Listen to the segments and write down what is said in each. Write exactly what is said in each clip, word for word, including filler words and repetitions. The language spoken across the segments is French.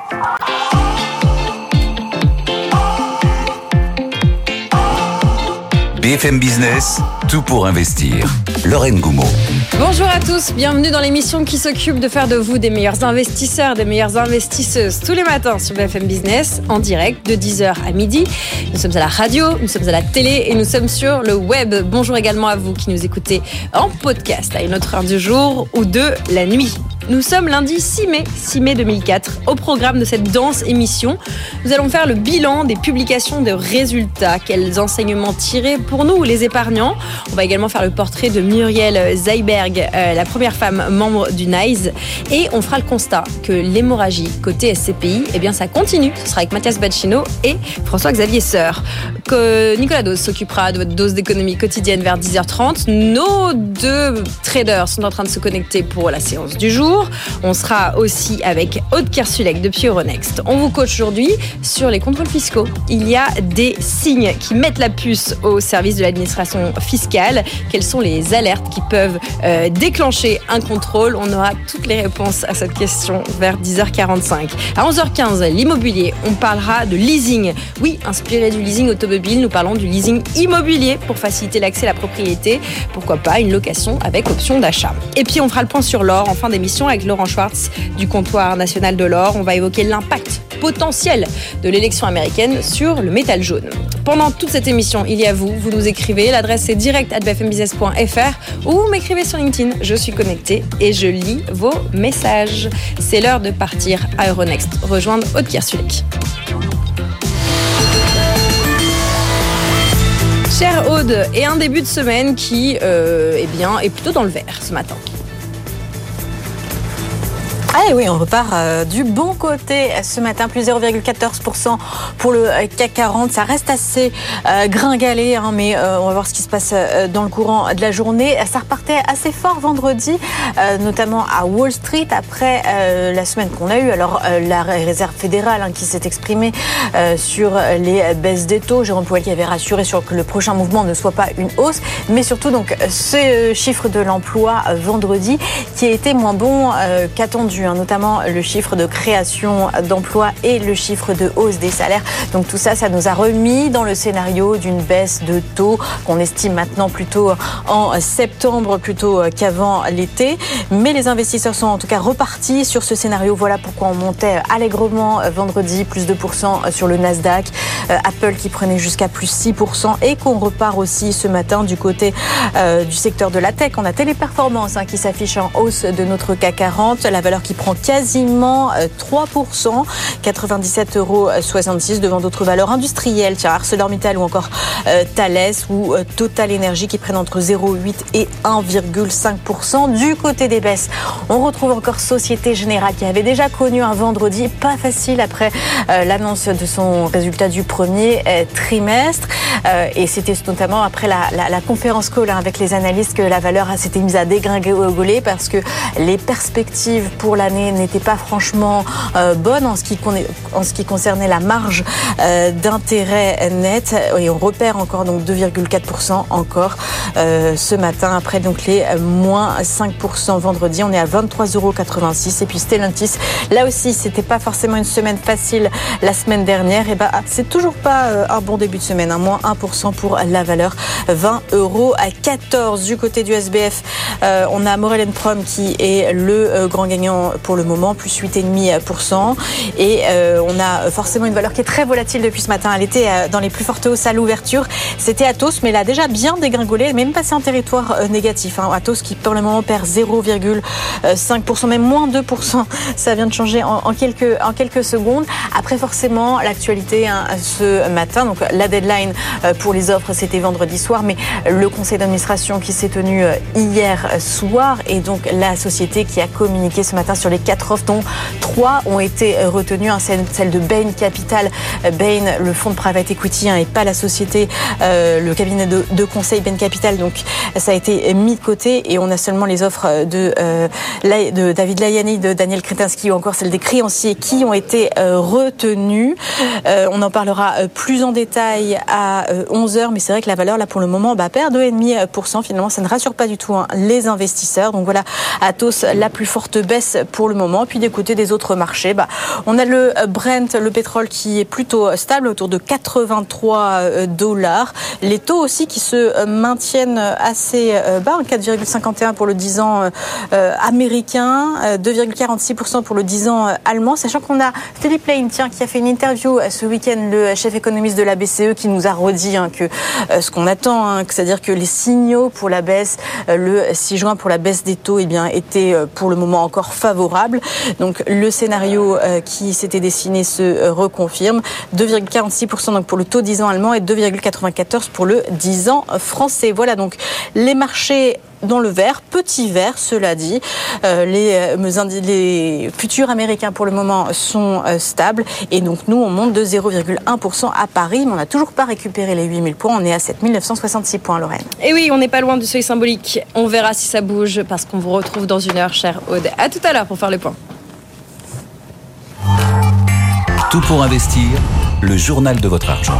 B F M Business, tout pour investir. Lorraine Goumeau. Bonjour à tous, bienvenue dans l'émission qui s'occupe de faire de vous des meilleurs investisseurs, des meilleures investisseuses tous les matins sur B F M Business, en direct de dix heures à midi. Nous sommes à la radio, nous sommes à la télé et nous sommes sur le web. Bonjour également à vous qui nous écoutez en podcast à une autre heure du jour ou de la nuit. Nous sommes lundi six mai, six mai deux mille quatre. Au programme de cette dense émission, nous allons faire le bilan des publications de résultats. Quels enseignements tirer pour nous, les épargnants? On va également faire le portrait de Muriel Zeiberg, euh, la première femme membre du N I C E. Et on fera le constat que l'hémorragie côté S C P I, eh bien ça continue. Ce sera avec Mathias Bacchino et François-Xavier Seur. Que Nicolas Dose s'occupera de votre dose d'économie quotidienne vers dix heures trente. Nos deux traders sont en train de se connecter pour la séance du jour. On sera aussi avec Aude Kersulek depuis Euronext. On vous coach aujourd'hui sur les contrôles fiscaux. Il y a des signes qui mettent la puce au service de l'administration fiscale. Quelles sont les alertes qui peuvent euh, déclencher un contrôle? On aura toutes les réponses à cette question vers dix heures quarante-cinq. À onze heures quinze, l'immobilier. On parlera de leasing. Oui, inspiré du leasing automobile, nous parlons du leasing immobilier pour faciliter l'accès à la propriété. Pourquoi pas une location avec option d'achat. Et puis on fera le point sur l'or en fin d'émission avec Laurent Schwartz du comptoir national de l'or. On va évoquer l'impact potentiel de l'élection américaine sur le métal jaune. Pendant toute cette émission, il y a vous, vous nous écrivez, l'adresse est direct arobase b f m business point f r ou vous m'écrivez sur LinkedIn, je suis connectée et je lis vos messages. C'est l'heure de partir à Euronext, rejoindre Aude Kersulek. Chère Aude, et un début de semaine qui euh, eh bien, est plutôt dans le vert ce matin. Ah oui, on repart euh, du bon côté ce matin, plus zéro virgule quatorze pour cent pour le C A C quarante. Ça reste assez euh, gringalé, hein, mais euh, on va voir ce qui se passe euh, dans le courant de la journée. Ça repartait assez fort vendredi, euh, notamment à Wall Street, après euh, la semaine qu'on a eue. Alors, euh, la Réserve fédérale hein, qui s'est exprimée euh, sur les baisses des taux. Jérôme Powell qui avait rassuré sur que le prochain mouvement ne soit pas une hausse, mais surtout donc ce chiffre de l'emploi euh, vendredi qui a été moins bon euh, qu'attendu. Notamment le chiffre de création d'emplois et le chiffre de hausse des salaires. Donc tout ça, ça nous a remis dans le scénario d'une baisse de taux qu'on estime maintenant plutôt en septembre plutôt qu'avant l'été. Mais les investisseurs sont en tout cas repartis sur ce scénario. Voilà pourquoi on montait allègrement vendredi, plus deux pour cent sur le Nasdaq. Apple qui prenait jusqu'à plus six pour cent et qu'on repart aussi ce matin du côté euh, du secteur de la tech. On a Téléperformance hein, qui s'affiche en hausse de notre C A C quarante. La valeur qui prend quasiment trois pour cent, quatre-vingt-dix-sept euros soixante-six devant d'autres valeurs industrielles, tiens, ArcelorMittal ou encore euh, Thales ou euh, Total Energy qui prennent entre zéro virgule huit et un virgule cinq pour cent. Du côté des baisses, on retrouve encore Société Générale qui avait déjà connu un vendredi pas facile après euh, l'annonce de son résultat du premier euh, trimestre euh, et c'était notamment après la, la, la conférence call hein, avec les analystes que la valeur s'était mise à dégringoler parce que les perspectives pour l'année n'était pas franchement euh, bonne en ce qui, en ce qui concernait la marge euh, d'intérêt net et on repère encore donc deux virgule quatre pour cent encore euh, ce matin après donc les euh, moins cinq pour cent vendredi. On est à vingt-trois euros quatre-vingt-six et puis Stellantis là aussi c'était pas forcément une semaine facile la semaine dernière et ben c'est toujours pas euh, un bon début de semaine hein, moins un pour cent pour la valeur vingt euros à quatorze. Du côté du S B F euh, on a Maurel & Prom qui est le euh, grand gagnant pour le moment, plus huit virgule cinq pour cent. Et euh, on a forcément une valeur qui est très volatile depuis ce matin. Elle était euh, dans les plus fortes hausses à l'ouverture. C'était Atos, mais elle a déjà bien dégringolé, même passé en territoire euh, négatif. Hein. Atos qui, pour le moment, perd zéro virgule cinq pour cent, même moins deux pour cent. Ça vient de changer en, en, quelques, en quelques secondes. Après, forcément, l'actualité hein, ce matin, donc la deadline euh, pour les offres, c'était vendredi soir, mais le conseil d'administration qui s'est tenu euh, hier soir et donc la société qui a communiqué ce matin sur les quatre offres dont trois ont été retenues, hein, celle de Bain Capital. Bain, le fonds de private equity, hein, et pas la société, euh, le cabinet de, de conseil Bain Capital. Donc ça a été mis de côté et on a seulement les offres de, euh, de David Layani, de Daniel Kretinsky ou encore celle des créanciers qui ont été euh, retenues. Euh, on en parlera plus en détail à euh, onze heures, mais c'est vrai que la valeur là pour le moment bah, perd deux virgule cinq pour cent. Finalement, ça ne rassure pas du tout hein, les investisseurs. Donc voilà, Atos, la plus forte baisse pour le moment. Puis du côté des autres marchés, bah, on a le Brent, le pétrole qui est plutôt stable autour de quatre-vingt-trois dollars. Les taux aussi qui se maintiennent assez bas, quatre virgule cinquante et un pour le dix ans américain, deux virgule quarante-six pour cent pour le dix ans allemand. Sachant qu'on a Philippe Lane, tiens, qui a fait une interview ce week-end, le chef économiste de la B C E, qui nous a redit hein, que euh, ce qu'on attend, hein, c'est-à-dire que les signaux pour la baisse, euh, le six juin pour la baisse des taux, eh bien, étaient euh, pour le moment encore favorables. Donc le scénario euh, qui s'était dessiné se euh, reconfirme. deux virgule quarante-six pour cent donc pour le taux dix ans allemand et deux virgule quatre-vingt-quatorze pour le dix ans français. Voilà donc les marchés dans le vert, petit vert, cela dit. Euh, les, les futurs américains, pour le moment, sont euh, stables. Et donc, nous, on monte de zéro virgule un pour cent à Paris, mais on n'a toujours pas récupéré les huit mille points. On est à sept mille neuf cent soixante-six points, Lorraine. Et oui, on n'est pas loin du seuil symbolique. On verra si ça bouge, parce qu'on vous retrouve dans une heure, chère Aude. À tout à l'heure pour faire le point. Tout pour investir, le journal de votre argent.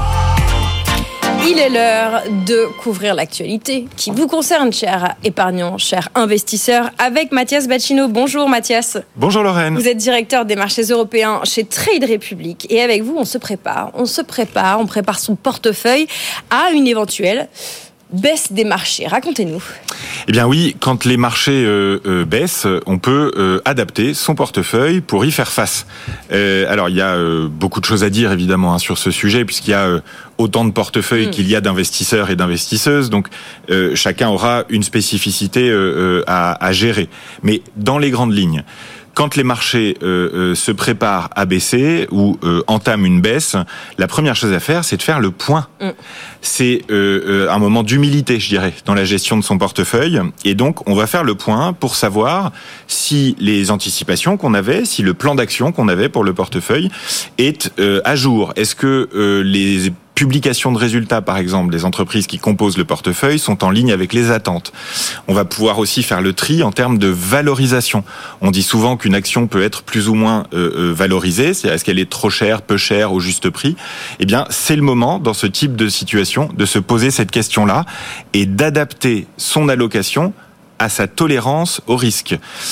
Il est l'heure de couvrir l'actualité qui vous concerne, chers épargnants, chers investisseurs, avec Mathias Bacchino. Bonjour Mathias. Bonjour Lorraine. Vous êtes directeur des marchés européens chez Trade Republic et avec vous, on se prépare, on se prépare, on prépare son portefeuille à une éventuelle baisse des marchés. Racontez-nous. Eh bien oui, quand les marchés euh, euh, baissent, on peut euh, adapter son portefeuille pour y faire face. Euh, alors il y a euh, beaucoup de choses à dire évidemment hein, sur ce sujet, puisqu'il y a euh, autant de portefeuilles mmh. qu'il y a d'investisseurs et d'investisseuses, donc euh, chacun aura une spécificité euh, à, à gérer. Mais dans les grandes lignes, quand les marchés euh, euh, se préparent à baisser ou euh, entament une baisse, la première chose à faire, c'est de faire le point. Mm. C'est euh, euh, un moment d'humilité, je dirais, dans la gestion de son portefeuille. Et donc, on va faire le point pour savoir si les anticipations qu'on avait, si le plan d'action qu'on avait pour le portefeuille est euh, à jour. Est-ce que euh, les publications de résultats, par exemple, des entreprises qui composent le portefeuille sont en ligne avec les attentes. On va pouvoir aussi faire le tri en termes de valorisation. On dit souvent qu'une action peut être plus ou moins euh, valorisée, c'est est-ce qu'elle est trop chère, peu chère, au juste prix. Eh bien, c'est le moment, dans ce type de situation, de se poser cette question-là et d'adapter son allocation à sa tolérance au risque.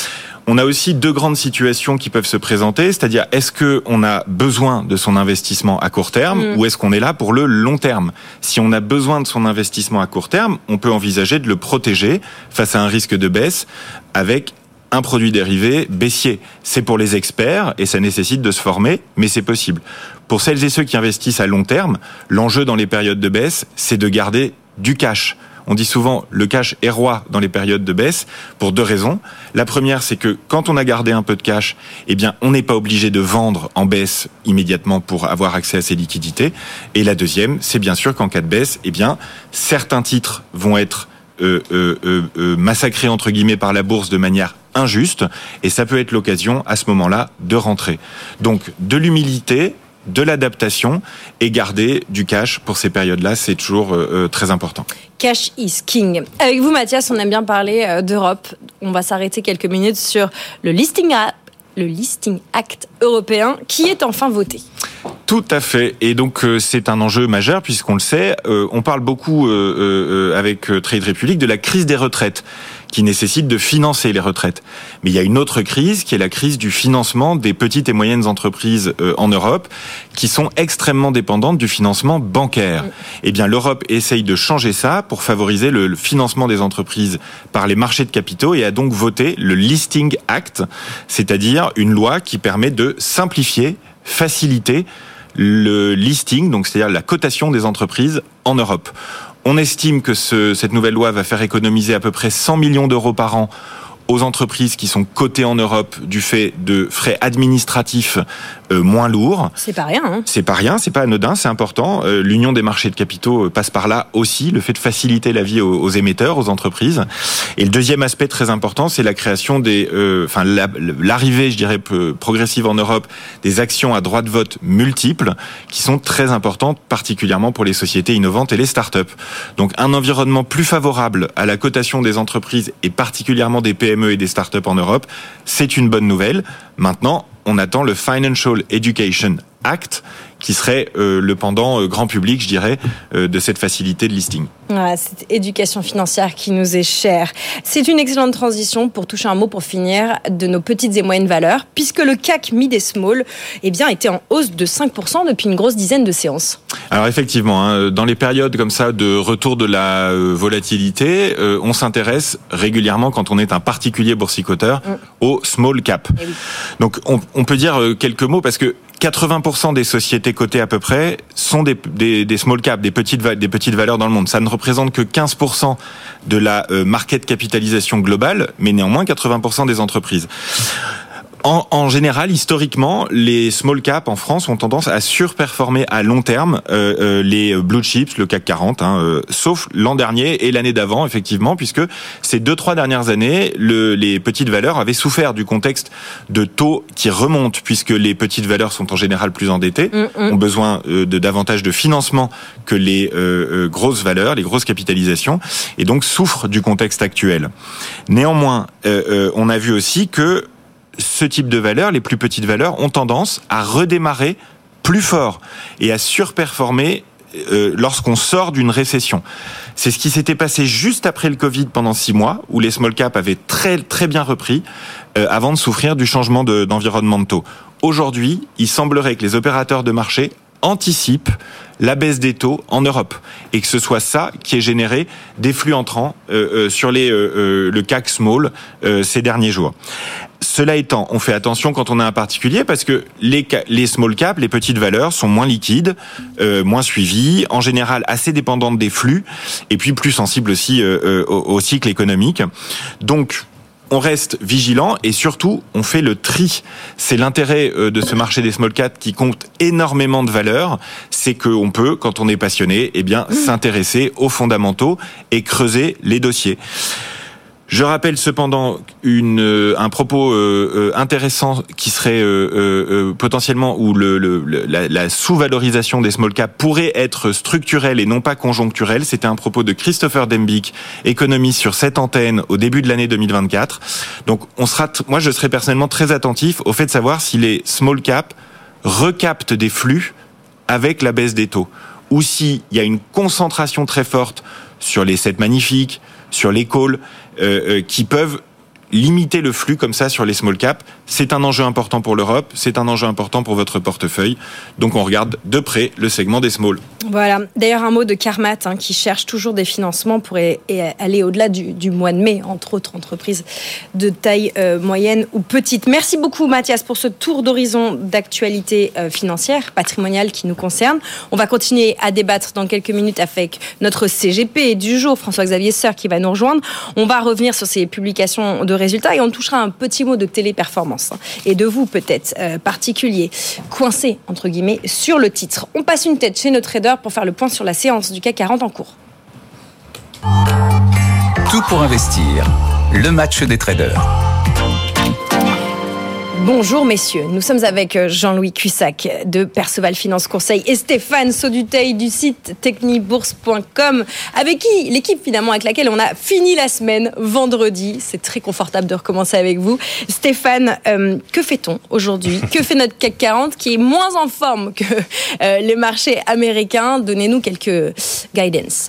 On a aussi deux grandes situations qui peuvent se présenter, c'est-à-dire est-ce qu'on a besoin de son investissement à court terme mmh. ou est-ce qu'on est là pour le long terme ? Si on a besoin de son investissement à court terme, on peut envisager de le protéger face à un risque de baisse avec un produit dérivé baissier. C'est pour les experts et ça nécessite de se former, mais c'est possible. Pour celles et ceux qui investissent à long terme, l'enjeu dans les périodes de baisse, c'est de garder du cash. On dit souvent le cash est roi dans les périodes de baisse pour deux raisons. La première, c'est que quand on a gardé un peu de cash, eh bien, on n'est pas obligé de vendre en baisse immédiatement pour avoir accès à ces liquidités. Et la deuxième, c'est bien sûr qu'en cas de baisse, eh bien, certains titres vont être euh, euh, euh, massacrés entre guillemets par la bourse de manière injuste, et ça peut être l'occasion à ce moment-là de rentrer. Donc, de l'humilité, de l'adaptation et garder du cash pour ces périodes-là, c'est toujours euh, très important. Cash is king. Avec vous, Mathias, on aime bien parler euh, d'Europe. On va s'arrêter quelques minutes sur le listing, a- le listing Act européen qui est enfin voté. Tout à fait. Et donc, euh, c'est un enjeu majeur puisqu'on le sait. Euh, on parle beaucoup euh, euh, avec Trade Republic de la crise des retraites qui nécessite de financer les retraites. Mais il y a une autre crise qui est la crise du financement des petites et moyennes entreprises euh, en Europe qui sont extrêmement dépendantes du financement bancaire. Mmh. Eh bien, l'Europe essaye de changer ça pour favoriser le, le financement des entreprises par les marchés de capitaux et a donc voté le Listing Act, c'est-à-dire une loi qui permet de simplifier, faciliter le listing, donc c'est-à-dire la cotation des entreprises en Europe. On estime que ce, cette nouvelle loi va faire économiser à peu près cent millions d'euros par an aux entreprises qui sont cotées en Europe du fait de frais administratifs euh, moins lourds. C'est pas rien. Hein. C'est pas rien, c'est pas anodin, c'est important. Euh, L'union des marchés de capitaux passe par là aussi, le fait de faciliter la vie aux, aux émetteurs, aux entreprises. Et le deuxième aspect très important, c'est la création des, euh, enfin la, l'arrivée, je dirais, progressive en Europe des actions à droit de vote multiples, qui sont très importantes, particulièrement pour les sociétés innovantes et les start-up. Donc un environnement plus favorable à la cotation des entreprises et particulièrement des P M E et des startups en Europe, c'est une bonne nouvelle. Maintenant, on attend le Financial Education Act, qui serait euh, le pendant euh, grand public, je dirais, euh, de cette facilité de listing. Voilà, cette éducation financière qui nous est chère. C'est une excellente transition pour toucher un mot pour finir de nos petites et moyennes valeurs, puisque le C A C Mid et Small eh bien, était en hausse de cinq pour cent depuis une grosse dizaine de séances. Alors effectivement, hein, dans les périodes comme ça de retour de la euh, volatilité, euh, on s'intéresse régulièrement, quand on est un particulier boursicoteur, mmh. au small cap. Eh oui. Donc on, on peut dire euh, quelques mots, parce que quatre-vingts pour cent des sociétés cotées à peu près sont des, des, des small caps, des petites, des petites valeurs dans le monde. Ça ne représente que quinze pour cent de la euh, market capitalisation globale, mais néanmoins quatre-vingts pour cent des entreprises. En, en général, historiquement, les small caps en France ont tendance à surperformer à long terme euh, euh, les blue chips, le C A C quarante, hein, euh, sauf l'an dernier et l'année d'avant, effectivement, puisque ces deux, trois dernières années, le, les petites valeurs avaient souffert du contexte de taux qui remontent, puisque les petites valeurs sont en général plus endettées, mmh, mmh. ont besoin euh, de davantage de financement que les euh, euh, grosses valeurs, les grosses capitalisations, et donc souffrent du contexte actuel. Néanmoins, euh, euh, on a vu aussi que ce type de valeurs, les plus petites valeurs, ont tendance à redémarrer plus fort et à surperformer euh, lorsqu'on sort d'une récession. C'est ce qui s'était passé juste après le Covid pendant six mois, où les small caps avaient très très bien repris euh, avant de souffrir du changement de, d'environnement de taux. Aujourd'hui, il semblerait que les opérateurs de marché anticipent la baisse des taux en Europe, et que ce soit ça qui ait généré des flux entrants euh, euh, sur les, euh, euh, le C A C Small euh, ces derniers jours. Cela étant, on fait attention quand on a un particulier, parce que les, les small caps, les petites valeurs, sont moins liquides, euh, moins suivies, en général assez dépendantes des flux, et puis plus sensibles aussi euh, euh, au, au cycle économique. Donc, on reste vigilant, et surtout, on fait le tri. C'est l'intérêt de ce marché des small caps qui compte énormément de valeur. C'est qu'on peut, quand on est passionné, eh bien, s'intéresser aux fondamentaux et creuser les dossiers. Je rappelle cependant une, euh, un propos euh, euh, intéressant qui serait euh, euh, potentiellement où le, le, la, la sous-valorisation des small caps pourrait être structurelle et non pas conjoncturelle. C'était un propos de Christopher Dembick, économiste sur cette antenne au début de l'année deux mille vingt-quatre. Donc, on sera, moi, je serai personnellement très attentif au fait de savoir si les small caps recaptent des flux avec la baisse des taux, ou s'il y a une concentration très forte sur les sept magnifiques, sur les calls, euh, euh, qui peuvent limiter le flux comme ça sur les small caps. C'est un enjeu important pour l'Europe, c'est un enjeu important pour votre portefeuille. Donc on regarde de près le segment des small. Voilà. D'ailleurs, un mot de Carmat, hein, qui cherche toujours des financements pour et, et aller au-delà du, du mois de mai, entre autres entreprises de taille euh, moyenne ou petite. Merci beaucoup, Mathias, pour ce tour d'horizon d'actualité euh, financière, patrimoniale qui nous concerne. On va continuer à débattre dans quelques minutes avec notre C G P du jour, François-Xavier Seur, qui va nous rejoindre. On va revenir sur ces publications de résultats et on touchera un petit mot de téléperformance, hein, et de vous peut-être euh, particulier, coincé entre guillemets sur le titre. On passe une tête chez nos traders pour faire le point sur la séance du C A C quarante en cours. Tout pour investir, le match des traders. Bonjour messieurs, nous sommes avec Jean-Louis Cussac de Perceval Finance Conseil et Stéphane Sauduteil du site technibourse point com, avec qui l'équipe finalement avec laquelle on a fini la semaine vendredi. C'est très confortable de recommencer avec vous. Stéphane, euh, que fait-on aujourd'hui ? Que fait notre C A C quarante qui est moins en forme que euh, les marchés américains ? Donnez-nous quelques guidance.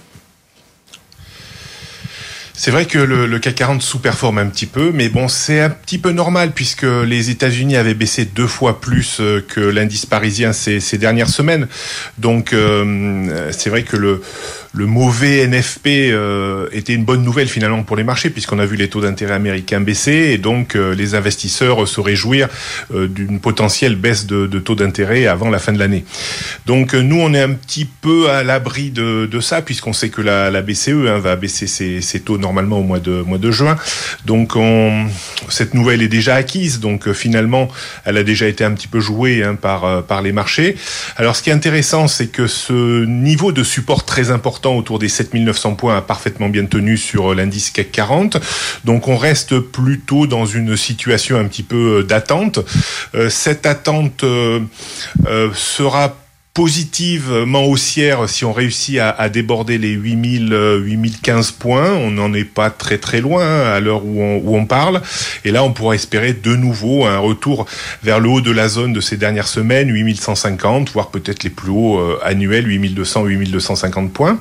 C'est vrai que le, le C A C quarante sous-performe un petit peu, mais bon, c'est un petit peu normal puisque les États-Unis avaient baissé deux fois plus que l'indice parisien ces, ces dernières semaines. Donc, euh, c'est vrai que le, le mauvais N F P euh, était une bonne nouvelle finalement pour les marchés puisqu'on a vu les taux d'intérêt américains baisser et donc euh, les investisseurs se réjouir euh, d'une potentielle baisse de, de taux d'intérêt avant la fin de l'année. Donc, euh, nous, on est un petit peu à l'abri de, de ça puisqu'on sait que la, la B C E hein, va baisser ses, ses taux normalement au mois de mois de juin. Donc on, cette nouvelle est déjà acquise. Donc euh, finalement, elle a déjà été un petit peu jouée hein, par euh, par les marchés. Alors ce qui est intéressant, c'est que ce niveau de support très important autour des sept mille neuf cents points a parfaitement bien tenu sur euh, l'indice C A C quarante. Donc on reste plutôt dans une situation un petit peu euh, d'attente. Euh, cette attente euh, euh, sera positivement haussière si on réussit à, à déborder les huit mille, huit mille quinze points. On n'en est pas très très loin hein, à l'heure où on, où on parle. Et là, on pourra espérer de nouveau un retour vers le haut de la zone de ces dernières semaines, huit mille cent cinquante, voire peut-être les plus hauts euh, annuels, huit mille deux cents, huit mille deux cent cinquante points.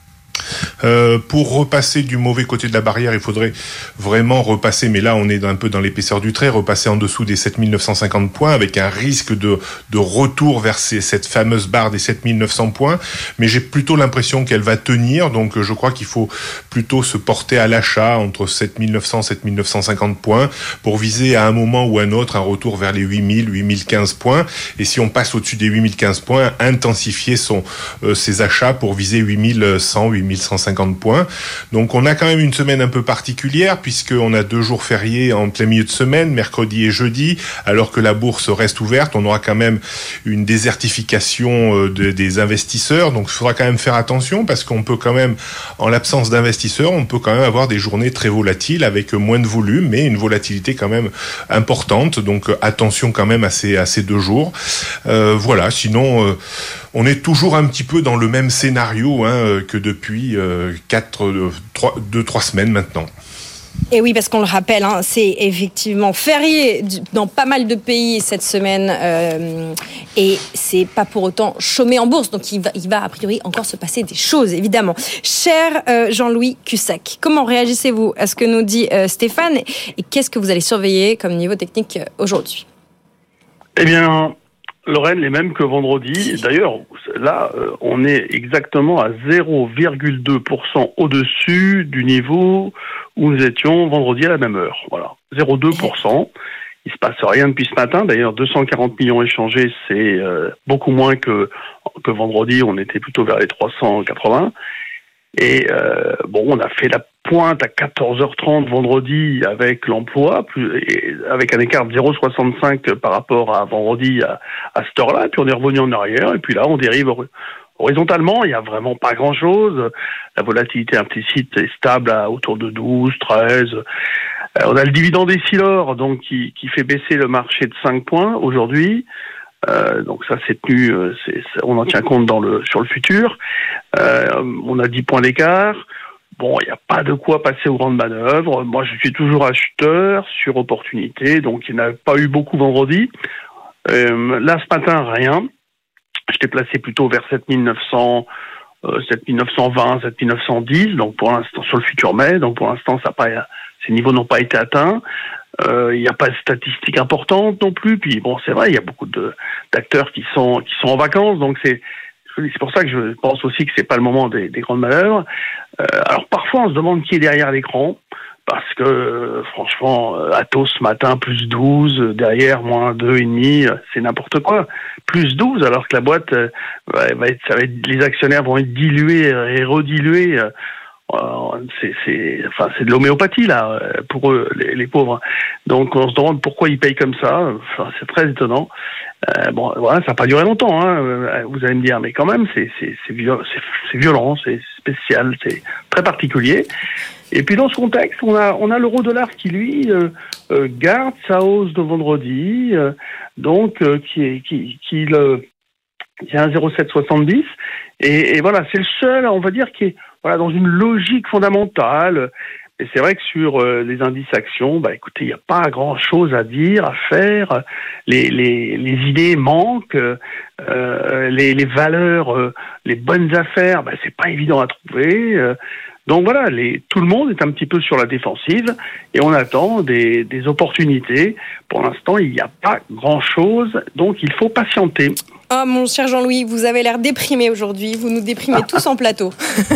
Euh, pour repasser du mauvais côté de la barrière, il faudrait vraiment repasser, mais là on est un peu dans l'épaisseur du trait, repasser en dessous des sept mille neuf cent cinquante points avec un risque de, de retour vers ces, cette fameuse barre des sept mille neuf cents points, mais j'ai plutôt l'impression qu'elle va tenir, donc je crois qu'il faut plutôt se porter à l'achat entre sept mille neuf cents et sept mille neuf cent cinquante points pour viser à un moment ou un autre un retour vers les huit mille, huit mille quinze points, et si on passe au-dessus des huit mille quinze points, intensifier son, euh, ses achats pour viser huit mille cent, huit mille cent cinquante points. Donc on a quand même une semaine un peu particulière puisqu'on a deux jours fériés en plein milieu de semaine, mercredi et jeudi, alors que la bourse reste ouverte. On aura quand même une désertification de, des investisseurs. Donc il faudra quand même faire attention parce qu'on peut quand même, en l'absence d'investisseurs, on peut quand même avoir des journées très volatiles avec moins de volume, mais une volatilité quand même importante. Donc attention quand même à ces, à ces deux jours. Euh, voilà, sinon... Euh, on est toujours un petit peu dans le même scénario hein, que depuis euh, quatre, trois, deux, trois semaines maintenant. Et oui, parce qu'on le rappelle, hein, c'est effectivement férié dans pas mal de pays cette semaine euh, et c'est pas pour autant chômé en bourse. Donc il va, il va a priori encore se passer des choses, évidemment. Cher euh, Jean-Louis Cussac, comment réagissez-vous à ce que nous dit euh, Stéphane et qu'est-ce que vous allez surveiller comme niveau technique euh, aujourd'hui ? Eh bien... Lorraine, les mêmes que vendredi. D'ailleurs, là, euh, on est exactement à zéro virgule deux pour cent au-dessus du niveau où nous étions vendredi à la même heure. Voilà, zéro virgule deux pour cent. Il se passe rien depuis ce matin. D'ailleurs, deux cent quarante millions échangés, c'est euh, beaucoup moins que que vendredi. On était plutôt vers les trois cent quatre-vingts. Et euh, bon, on a fait la pointe à quatorze heures trente vendredi avec l'emploi, plus, et avec un écart de zéro virgule soixante-cinq par rapport à vendredi à, à cette heure-là. Et puis on est revenu en arrière. Et puis là, on dérive horizontalement. Il n'y a vraiment pas grand-chose. La volatilité implicite est stable à autour de douze, treize. Euh, on a le dividende Essilor, donc qui, qui fait baisser le marché de cinq points aujourd'hui. Euh, donc ça c'est tenu, c'est, c'est, on en tient compte dans le sur le futur. Euh, on a dix points d'écart. Bon, il n'y a pas de quoi passer aux grandes manœuvres. Moi, je suis toujours acheteur sur opportunité, donc il n'y en a pas eu beaucoup vendredi. Euh, là, ce matin, rien. J'étais placé plutôt vers sept mille neuf cents, euh, sept mille neuf cent vingt, sept mille neuf cent dix. Donc pour l'instant sur le futur mai. Donc pour l'instant, ça pas, ces niveaux n'ont pas été atteints. Il euh, n'y a pas de statistiques importantes non plus. Puis bon, c'est vrai, il y a beaucoup de, d'acteurs qui sont qui sont en vacances, donc c'est c'est pour ça que je pense aussi que c'est pas le moment des, des grandes manœuvres. Euh, alors parfois, on se demande qui est derrière l'écran, parce que euh, franchement, Atos ce matin plus douze, derrière moins deux virgule cinq, c'est n'importe quoi. Plus douze, alors que la boîte euh, va, va être, ça va être, les actionnaires vont être dilués et redilués. Euh, C'est, c'est, enfin, c'est de l'homéopathie là pour eux, les, les pauvres. Donc on se demande pourquoi ils payent comme ça. Enfin, c'est très étonnant. Euh, bon, voilà, ça n'a pas duré longtemps. Hein, vous allez me dire, mais quand même, c'est, c'est, c'est, viol- c'est, c'est violent, c'est spécial, c'est très particulier. Et puis dans ce contexte, on a, on a l'euro-dollar qui lui euh, euh, garde sa hausse de vendredi, euh, donc euh, qui est, qui, qui le, qui est à un zéro sept soixante-dix. Et, et voilà, c'est le seul, on va dire, qui est voilà, dans une logique fondamentale. Et c'est vrai que sur euh, les indices actions, bah écoutez, il n'y a pas grand-chose à dire, à faire. Les, les, les idées manquent, euh, les, les valeurs, euh, les bonnes affaires, bah c'est pas évident à trouver. Euh, donc voilà, les, tout le monde est un petit peu sur la défensive et on attend des, des opportunités. Pour l'instant, il n'y a pas grand-chose, donc il faut patienter. Oh mon cher Jean-Louis, vous avez l'air déprimé aujourd'hui. Vous nous déprimez tous en plateau.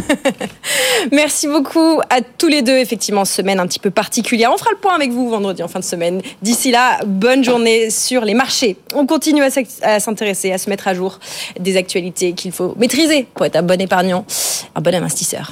Merci beaucoup à tous les deux. Effectivement, semaine un petit peu particulière. On fera le point avec vous vendredi en fin de semaine. D'ici là, bonne journée sur les marchés. On continue à s'intéresser, à se mettre à jour des actualités qu'il faut maîtriser pour être un bon épargnant, un bon investisseur.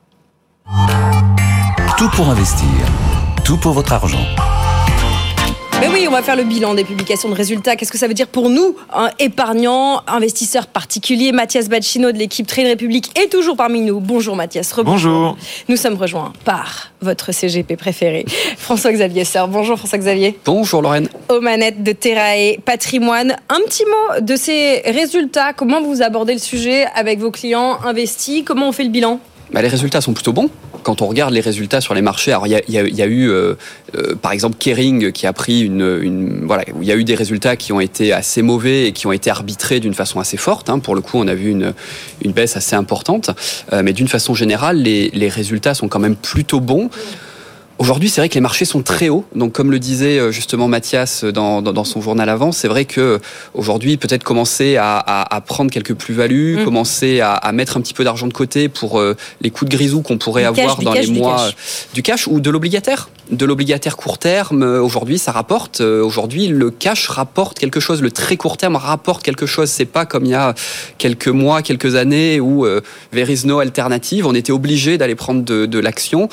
Tout pour investir, tout pour votre argent. Mais oui, on va faire le bilan des publications de résultats. Qu'est-ce que ça veut dire pour nous, hein, épargnants, investisseurs particuliers? Mathias Bacchino de l'équipe Trade Republic est toujours parmi nous. Bonjour Mathias. Rebonjour. Bonjour. Nous sommes rejoints par votre C G P préféré, François-Xavier Sœur. Bonjour François-Xavier. Bonjour Lorraine. Aux manettes de Terrae Patrimoine. Un petit mot de ces résultats. Comment vous abordez le sujet avec vos clients investis? Comment on fait le bilan? Bah, les résultats sont plutôt bons. Quand on regarde les résultats sur les marchés, alors il y a, y a, y a eu, euh, euh, par exemple, Kering qui a pris une, une, voilà, où il y a eu des résultats qui ont été assez mauvais et qui ont été arbitrés d'une façon assez forte. Hein. Pour le coup, on a vu une, une baisse assez importante, euh, mais d'une façon générale, les, les résultats sont quand même plutôt bons. Aujourd'hui, c'est vrai que les marchés sont très hauts. Donc, comme le disait justement Mathias dans, dans, dans son journal avant, c'est vrai que aujourd'hui, peut-être commencer à, à, à prendre quelques plus-values, mmh. commencer à, à mettre un petit peu d'argent de côté pour euh, les coups de grisou qu'on pourrait du avoir cash, dans cash, les mois cash. du cash ou de l'obligataire. De l'obligataire court terme, aujourd'hui, ça rapporte. Aujourd'hui, le cash rapporte quelque chose. Le très court terme rapporte quelque chose. C'est pas comme il y a quelques mois, quelques années où euh, there is no alternative. On était obligé d'aller prendre de, de l'action.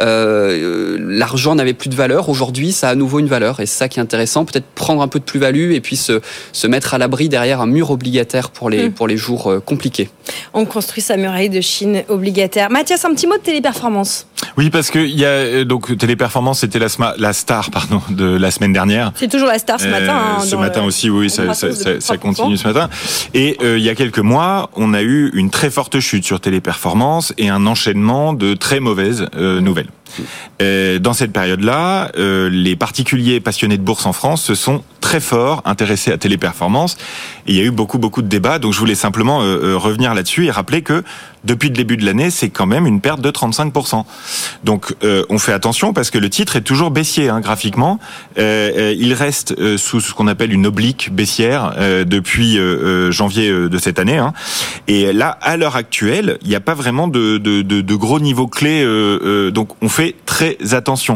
Euh, l'argent n'avait plus de valeur. Aujourd'hui, ça a à nouveau une valeur. Et c'est ça qui est intéressant. Peut-être prendre un peu de plus-value et puis se, se mettre à l'abri derrière un mur obligataire pour les, mmh. pour les jours euh, compliqués. On construit sa muraille de Chine obligataire. Mathias, un petit mot de Téléperformance. Oui, parce que il y a donc Téléperformance, c'était la, la star pardon de la semaine dernière. C'est toujours la star ce matin. Euh, hein, ce matin le... aussi, oui, ça, ça, ça, ça continue ce matin. Et euh, il y a quelques mois, on a eu une très forte chute sur Téléperformance et un enchaînement de très mauvaises euh, nouvelles. Euh, dans cette période-là, euh, les particuliers passionnés de bourse en France se sont très fort intéressés à Téléperformance. Et il y a eu beaucoup, beaucoup de débats. Donc, je voulais simplement euh, revenir là-dessus et rappeler que depuis le début de l'année, c'est quand même une perte de trente-cinq pour cent. Donc, euh, on fait attention parce que le titre est toujours baissier, hein, graphiquement. Euh, il reste euh, sous ce qu'on appelle une oblique baissière euh, depuis euh, janvier de cette année. Hein. Et là, à l'heure actuelle, il n'y a pas vraiment de, de, de, de gros niveaux clés. Euh, euh, donc, on fait très attention.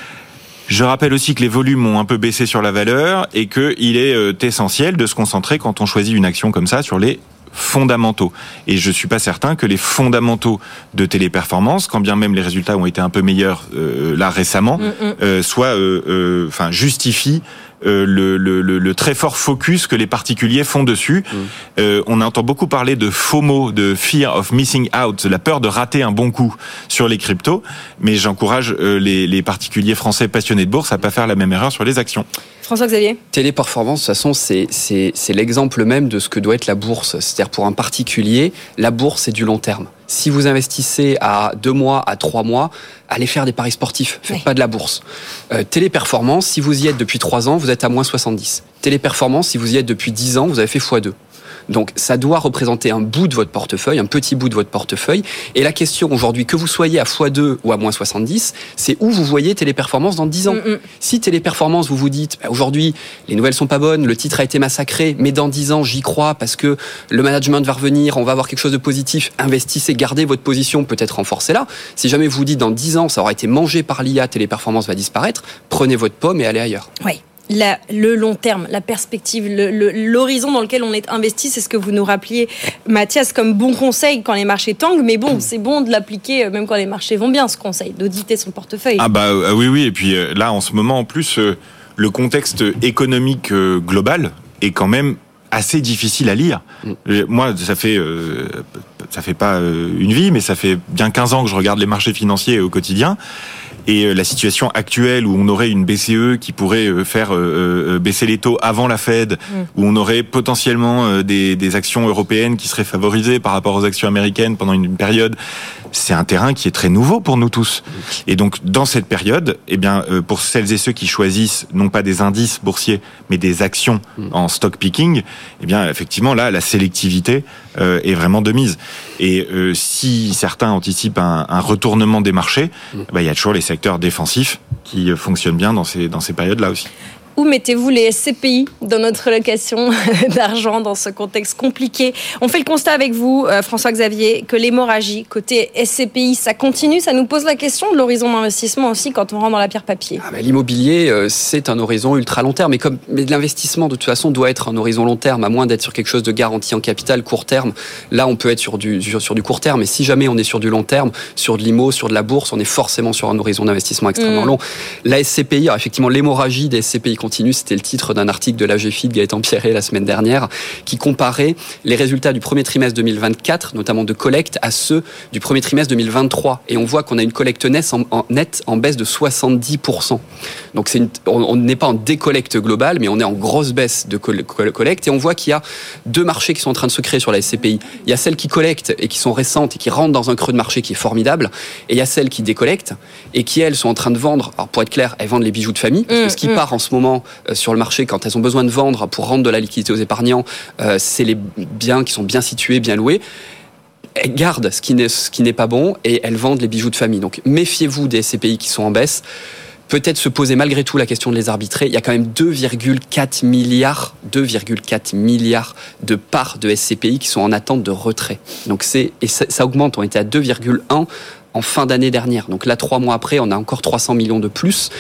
Je rappelle aussi que les volumes ont un peu baissé sur la valeur et qu'il est essentiel de se concentrer quand on choisit une action comme ça sur les fondamentaux. Et je suis pas certain que les fondamentaux de Téléperformance, quand bien même les résultats ont été un peu meilleurs euh, là récemment, mm-hmm. euh, soient, euh, euh, enfin, justifient Euh, le, le, le, le très fort focus que les particuliers font dessus. Mmh. Euh, on entend beaucoup parler de FOMO, de Fear of Missing Out, la peur de rater un bon coup sur les cryptos, mais j'encourage euh, les, les particuliers français passionnés de bourse à pas faire la même erreur sur les actions. François-Xavier. Téléperformance, de toute façon, c'est, c'est, c'est l'exemple même de ce que doit être la bourse. C'est-à-dire pour un particulier, la bourse, c'est du long terme. Si vous investissez à deux mois, à trois mois, allez faire des paris sportifs. Faites oui. pas de la bourse. Euh, Téléperformance, si vous y êtes depuis trois ans, vous êtes à moins soixante-dix. Téléperformance, si vous y êtes depuis dix ans, vous avez fait fois deux. Donc, ça doit représenter un bout de votre portefeuille, un petit bout de votre portefeuille. Et la question aujourd'hui, que vous soyez à fois deux ou à moins soixante-dix, c'est où vous voyez Téléperformance dans dix ans. Mm-hmm. Si Téléperformance, vous vous dites, bah, aujourd'hui, les nouvelles sont pas bonnes, le titre a été massacré, mais dans dix ans, j'y crois parce que le management va revenir, on va avoir quelque chose de positif, investissez, gardez votre position, peut-être renforcez-la. Si jamais vous vous dites, dans dix ans, ça aura été mangé par l'I A, Téléperformance va disparaître, prenez votre pomme et allez ailleurs. Oui. La, le long terme, la perspective, le, le, l'horizon dans lequel on est investi, c'est ce que vous nous rappeliez, Mathias, comme bon conseil quand les marchés tanguent. Mais bon, c'est bon de l'appliquer même quand les marchés vont bien, ce conseil, d'auditer son portefeuille. Ah bah euh, oui, oui. Et puis euh, là, en ce moment, en plus, euh, le contexte économique euh, global est quand même assez difficile à lire. Mm. Moi, ça fait euh, ça fait pas euh, une vie, mais ça fait bien quinze ans que je regarde les marchés financiers au quotidien. Et la situation actuelle où on aurait une B C E qui pourrait faire euh, baisser les taux avant la Fed, mmh. où on aurait potentiellement des, des actions européennes qui seraient favorisées par rapport aux actions américaines pendant une période, c'est un terrain qui est très nouveau pour nous tous. Et donc, dans cette période, eh bien, euh, pour celles et ceux qui choisissent non pas des indices boursiers, mais des actions mmh. en stock picking, eh bien, effectivement, là, la sélectivité euh, est vraiment de mise. Et euh, si certains anticipent un, un retournement des marchés, mmh. bah, il y a toujours les secteurs défensifs qui fonctionnent bien dans ces, dans ces périodes-là aussi. Où mettez-vous les S C P I dans notre location d'argent dans ce contexte compliqué? On fait le constat avec vous, François-Xavier, que l'hémorragie côté S C P I, ça continue. Ça nous pose la question de l'horizon d'investissement aussi quand on rentre dans la pierre papier. Ah bah, l'immobilier, c'est un horizon ultra long terme. Mais comme mais l'investissement, de toute façon, doit être un horizon long terme, à moins d'être sur quelque chose de garanti en capital court terme. Là, on peut être sur du, sur, sur du court terme. Et si jamais on est sur du long terme, sur de l'immo, sur de la bourse, on est forcément sur un horizon d'investissement extrêmement mmh. long. La S C P I, alors effectivement, l'hémorragie des S C P I continue, c'était le titre d'un article de l'A G F I de Gaëtan Pierret la semaine dernière, qui comparait les résultats du premier trimestre deux mille vingt-quatre, notamment de collecte, à ceux du premier trimestre deux mille vingt-trois. Et on voit qu'on a une collecte nette en, en, net en baisse de soixante-dix pour cent. Donc c'est une, on, on n'est pas en décollecte globale, mais on est en grosse baisse de collecte. Et on voit qu'il y a deux marchés qui sont en train de se créer sur la S C P I. Il y a celles qui collectent et qui sont récentes et qui rentrent dans un creux de marché qui est formidable. Et il y a celles qui décollectent et qui, elles, sont en train de vendre. Alors pour être clair, elles vendent les bijoux de famille. Parce que ce qui mmh. part en ce moment euh, sur le marché, quand elles ont besoin de vendre pour rendre de la liquidité aux épargnants, euh, c'est les biens qui sont bien situés, bien loués. Elles gardent ce qui n'est, ce qui n'est pas bon et elles vendent les bijoux de famille. Donc méfiez-vous des S C P I qui sont en baisse. Peut-être se poser malgré tout la question de les arbitrer. Il y a quand même deux virgule quatre milliards, deux virgule quatre milliards de parts de S C P I qui sont en attente de retrait. Donc c'est, et ça, ça augmente. On était à deux virgule un en fin d'année dernière. Donc là, trois mois après, on a encore trois cents millions de plus.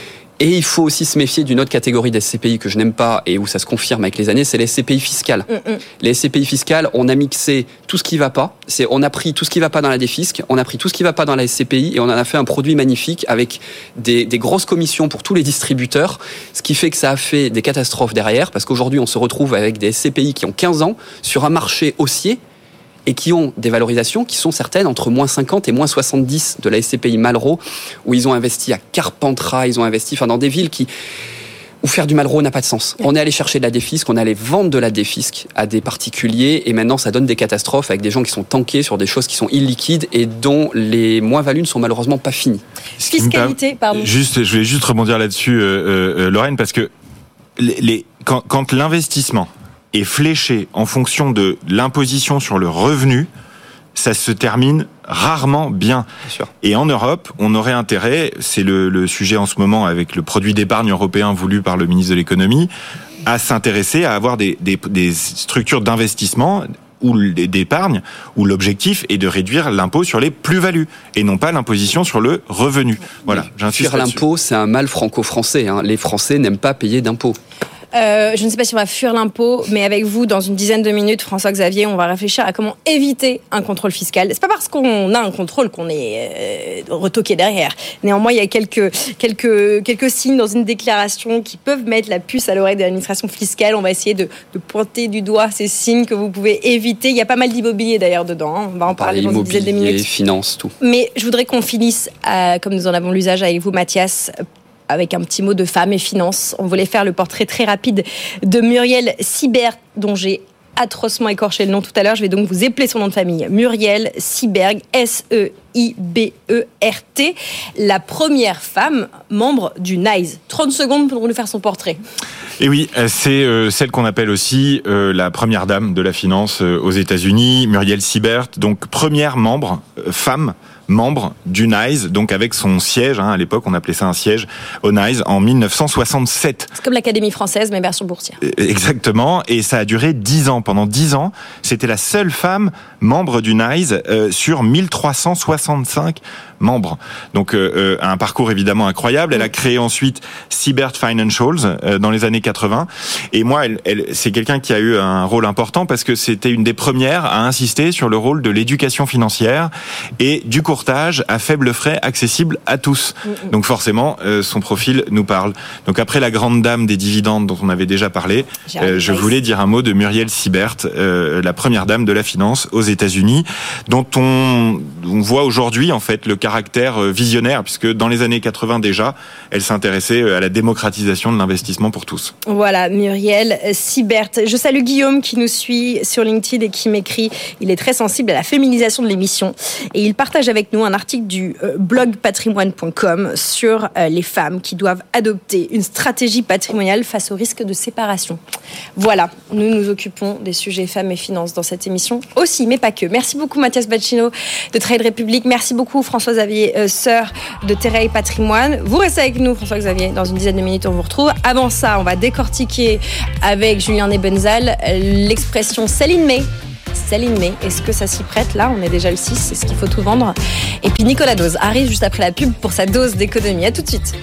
Et il faut aussi se méfier d'une autre catégorie d'S C P I que je n'aime pas et où ça se confirme avec les années, c'est les S C P I fiscales. Mm-mm. Les S C P I fiscales, on a mixé tout ce qui va pas. C'est, on a pris tout ce qui va pas dans la défisque, on a pris tout ce qui va pas dans la S C P I et on en a fait un produit magnifique avec des, des grosses commissions pour tous les distributeurs, ce qui fait que ça a fait des catastrophes derrière parce qu'aujourd'hui on se retrouve avec des S C P I qui ont quinze ans sur un marché haussier et qui ont des valorisations qui sont certaines entre moins cinquante et moins soixante-dix de la S C P I Malraux, où ils ont investi à Carpentras, ils ont investi enfin, dans des villes qui, où faire du Malraux n'a pas de sens. On est allé chercher de la défisque, on est allé vendre de la défisque à des particuliers, et maintenant ça donne des catastrophes avec des gens qui sont tankés sur des choses qui sont illiquides et dont les moins-values ne sont malheureusement pas finies. Fiscalité, pardon. Juste, je voulais juste rebondir là-dessus, euh, euh, Lorraine, parce que les, les, quand, quand l'investissement est fléché en fonction de l'imposition sur le revenu, ça se termine rarement bien. bien sûr. Et en Europe, on aurait intérêt, c'est le, le sujet en ce moment avec le produit d'épargne européen voulu par le ministre de l'économie, à s'intéresser à avoir des, des, des structures d'investissement ou d'épargne où l'objectif est de réduire l'impôt sur les plus-values et non pas l'imposition sur le revenu. Voilà, j'insiste Fuir là-dessus. L'impôt, c'est un mal franco-français. Hein. Les Français n'aiment pas payer d'impôts. Euh, je ne sais pas si on va fuir l'impôt, mais avec vous, dans une dizaine de minutes, François-Xavier, on va réfléchir à comment éviter un contrôle fiscal. C'est pas parce qu'on a un contrôle qu'on est euh, retoqué derrière. Néanmoins, il y a quelques, quelques, quelques signes dans une déclaration qui peuvent mettre la puce à l'oreille de l'administration fiscale. On va essayer de, de pointer du doigt ces signes que vous pouvez éviter. Il y a pas mal d'immobilier d'ailleurs dedans. Hein. On va en parler dans une dizaine de minutes. Finance, tout. Mais je voudrais qu'on finisse, euh, comme nous en avons l'usage avec vous, Mathias, avec un petit mot de femme et finance. On voulait faire le portrait très rapide de Muriel Seeberg, dont j'ai atrocement écorché le nom tout à l'heure. Je vais donc vous épeler son nom de famille. Muriel Seeberg, S E I B E R T, la première femme membre du N I C E. trente secondes pour nous faire son portrait. Et oui, c'est euh, celle qu'on appelle aussi euh, la première dame de la finance euh, aux États-Unis, Muriel Seeberg, donc première membre, euh, femme, membre du N I C E, donc avec son siège, hein, à l'époque on appelait ça un siège au N I C E en dix-neuf cent soixante-sept. C'est comme l'Académie française mais version boursière. Exactement, et ça a duré dix ans. Pendant dix ans, c'était la seule femme membre du N I C E euh, sur mille trois cent soixante-cinq membres. Donc euh, un parcours évidemment incroyable. Elle a créé ensuite Seeberg Financials euh, dans les années quatre-vingts. Et moi, elle, elle, c'est quelqu'un qui a eu un rôle important parce que c'était une des premières à insister sur le rôle de l'éducation financière et du courtage à faible frais accessible à tous. Donc forcément, euh, son profil nous parle. Donc après la grande dame des dividendes dont on avait déjà parlé, euh, je voulais dire un mot de Muriel Seeberg, euh, la première dame de la finance aux États-Unis, dont on, on voit aujourd'hui en fait le caractère visionnaire, puisque dans les années quatre-vingts déjà, elle s'intéressait à la démocratisation de l'investissement pour tous. Voilà, Muriel Seeberg. Je salue Guillaume qui nous suit sur LinkedIn et qui m'écrit. Il est très sensible à la féminisation de l'émission et il partage avec nous un article du blog patrimoine point com sur les femmes qui doivent adopter une stratégie patrimoniale face au risque de séparation. Voilà, nous nous occupons des sujets femmes et finances dans cette émission aussi, mais pas que. Merci beaucoup Mathias Bacchino de Trade Republic. Merci beaucoup François-Xavier euh, Sœur de Terreil Patrimoine. Vous restez avec nous François-Xavier. Dans une dizaine de minutes, on vous retrouve. Avant ça, on va décortiquer avec Julien Nebenzal l'expression Céline May. Céline May, est-ce que ça s'y prête? Là, on est déjà le six, est-ce qu'il faut tout vendre? Et puis Nicolas Dose arrive juste après la pub pour sa dose d'économie. À tout de suite.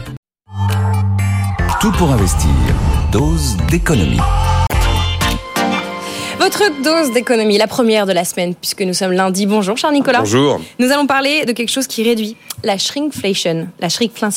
Tout pour investir. Dose d'économie. Votre dose d'économie, la première de la semaine, puisque nous sommes lundi. Bonjour, cher Nicolas. Bonjour. Nous allons parler de quelque chose qui réduit la shrinkflation. La shrinkflation,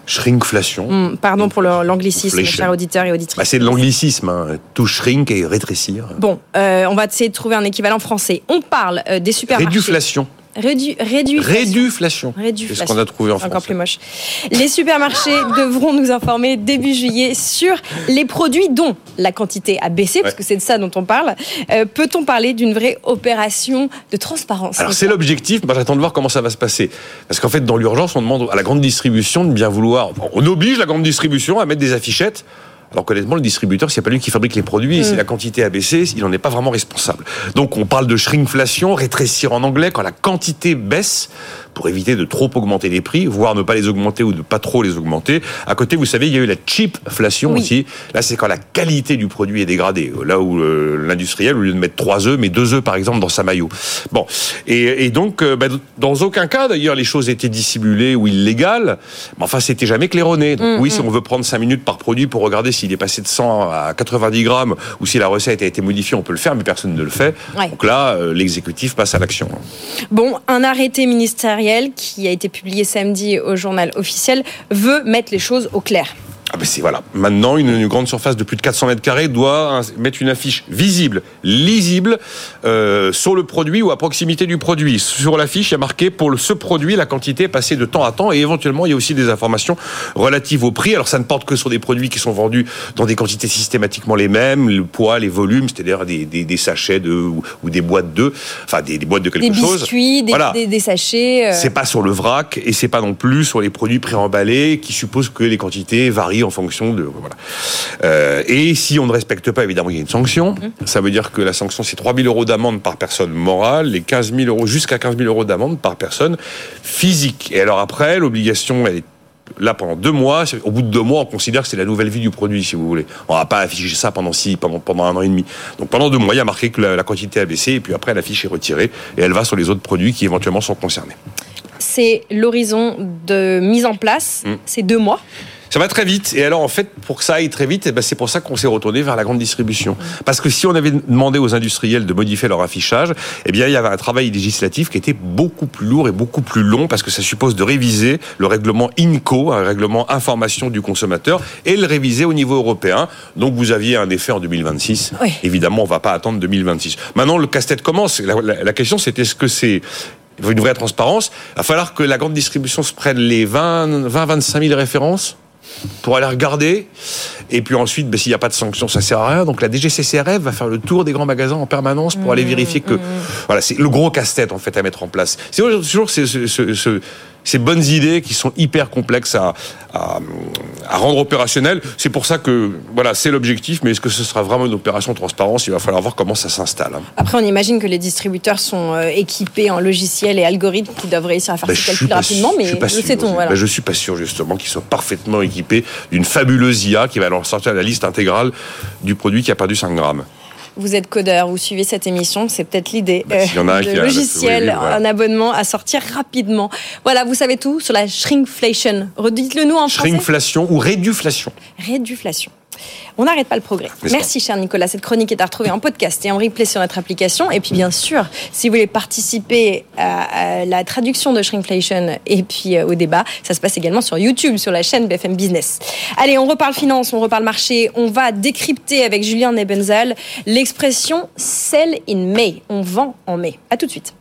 Shrinkflation. Mmh, pardon pour le, l'anglicisme, mes chers auditeurs et auditrices. Bah, c'est de l'anglicisme, hein. To shrink et rétrécir. Bon, euh, on va essayer de trouver un équivalent français. On parle euh, des supermarchés. Réduflation. Rédu, réduflation. Réduflation. Réduflation. C'est ce qu'on a trouvé en France. Encore plus moche. Les supermarchés devront nous informer début juillet sur les produits dont la quantité a baissé, ouais. parce que c'est de ça dont on parle. Euh, peut-on parler d'une vraie opération de transparence ? Alors c'est l'objectif, moi j'attends de voir comment ça va se passer. Parce qu'en fait, dans l'urgence, on demande à la grande distribution de bien vouloir... On oblige la grande distribution à mettre des affichettes. Alors qu'honnêtement, le distributeur, c'est pas lui qui fabrique les produits, mmh. si la quantité a baissé, il n'en est pas vraiment responsable. Donc on parle de shrinkflation, rétrécir en anglais, quand la quantité baisse, pour éviter de trop augmenter les prix, voire ne pas les augmenter ou de pas trop les augmenter. À côté, vous savez, il y a eu la cheapflation oui. aussi. Là, c'est quand la qualité du produit est dégradée. Là où euh, l'industriel, au lieu de mettre trois œufs, met deux œufs, par exemple, dans sa maillot. Bon. Et, et donc, euh, bah, dans aucun cas, d'ailleurs, les choses étaient dissimulées ou illégales. Mais enfin, c'était jamais claironné. Donc, mmh, oui, mmh. si on veut prendre cinq minutes par produit pour regarder s'il est passé de cent à quatre-vingt-dix grammes ou si la recette a été modifiée, on peut le faire, mais personne ne le fait. Ouais. Donc là, euh, l'exécutif passe à l'action. Bon, un arrêté ministériel qui a été publié samedi au journal officiel veut mettre les choses au clair. Ah ben c'est voilà. Maintenant, une, une grande surface de plus de quatre cents mètres carrés doit mettre une affiche visible, lisible, euh, sur le produit ou à proximité du produit. Sur l'affiche, il y a marqué pour le, ce produit, la quantité est passée de temps à temps et éventuellement, il y a aussi des informations relatives au prix. Alors, ça ne porte que sur des produits qui sont vendus dans des quantités systématiquement les mêmes, le poids, les volumes, c'est-à-dire des, des, des sachets de, ou, ou des boîtes de, enfin des, des boîtes de quelque des chose. Des biscuits, des, voilà. des, des sachets. Euh... C'est pas sur le vrac et c'est pas non plus sur les produits préemballés qui supposent que les quantités varient en fonction de voilà. Euh, et si on ne respecte pas, évidemment, il y a une sanction. Mmh. Ça veut dire que la sanction, c'est trois mille euros d'amende par personne morale et quinze mille euros, jusqu'à quinze mille euros d'amende par personne physique. Et alors après, l'obligation, elle est là pendant deux mois. Au bout de deux mois, on considère que c'est la nouvelle vie du produit, si vous voulez. On va pas afficher ça pendant six, pendant, pendant un an et demi. Donc pendant deux mois, il y a marqué que la, la quantité a baissé et puis après, l'affiche est retirée et elle va sur les autres produits qui éventuellement sont concernés. C'est l'horizon de mise en place, mmh. c'est deux mois. Ça va très vite. Et alors, en fait, pour que ça aille très vite, eh ben, c'est pour ça qu'on s'est retourné vers la grande distribution. Parce que si on avait demandé aux industriels de modifier leur affichage, eh bien, il y avait un travail législatif qui était beaucoup plus lourd et beaucoup plus long parce que ça suppose de réviser le règlement I N C O, un règlement information du consommateur, et le réviser au niveau européen. Donc, vous aviez un effet en deux mille vingt-six. Oui. Évidemment, on ne va pas attendre deux mille vingt-six. Maintenant, le casse-tête commence. La, la, la question, c'est est-ce que c'est une vraie transparence? Il va falloir que la grande distribution se prenne les vingt à vingt-cinq mille références pour aller regarder, et puis ensuite, ben, s'il n'y a pas de sanction, ça sert à rien. Donc la D G C C R F va faire le tour des grands magasins en permanence pour mmh, aller vérifier que, mmh. voilà, c'est le gros casse-tête en fait à mettre en place. C'est toujours ce, ce, ce, ce ces bonnes idées qui sont hyper complexes à, à, à rendre opérationnelles. C'est pour ça que voilà, c'est l'objectif, mais est-ce que ce sera vraiment une opération de transparence? Il va falloir voir comment ça s'installe. Après, on imagine que les distributeurs sont euh, équipés en logiciels et algorithmes qui doivent réussir à faire ben, ces calculs rapidement, mais le sait-on. Voilà. Ben, je suis pas sûr justement qu'ils soient parfaitement équipés d'une fabuleuse I A qui va leur sortir la liste intégrale du produit qui a perdu cinq grammes. Vous êtes codeur, vous suivez cette émission, c'est peut-être l'idée. Bah, si y en a un le logiciel, oui, oui, voilà. Un abonnement à sortir rapidement. Voilà, vous savez tout sur la shrinkflation. Redites-le nous en français. Shrinkflation ou réduflation. Réduflation. On n'arrête pas le progrès. Merci, cher Nicolas. Cette chronique est à retrouver en podcast et en replay sur notre application. Et puis, bien sûr, si vous voulez participer à, à la traduction de Shrinkflation et puis euh, au débat, ça se passe également sur YouTube, sur la chaîne B F M Business. Allez, on reparle finance, on reparle marché. On va décrypter avec Julien Nebenzal l'expression « sell in May ». On vend en mai. À tout de suite.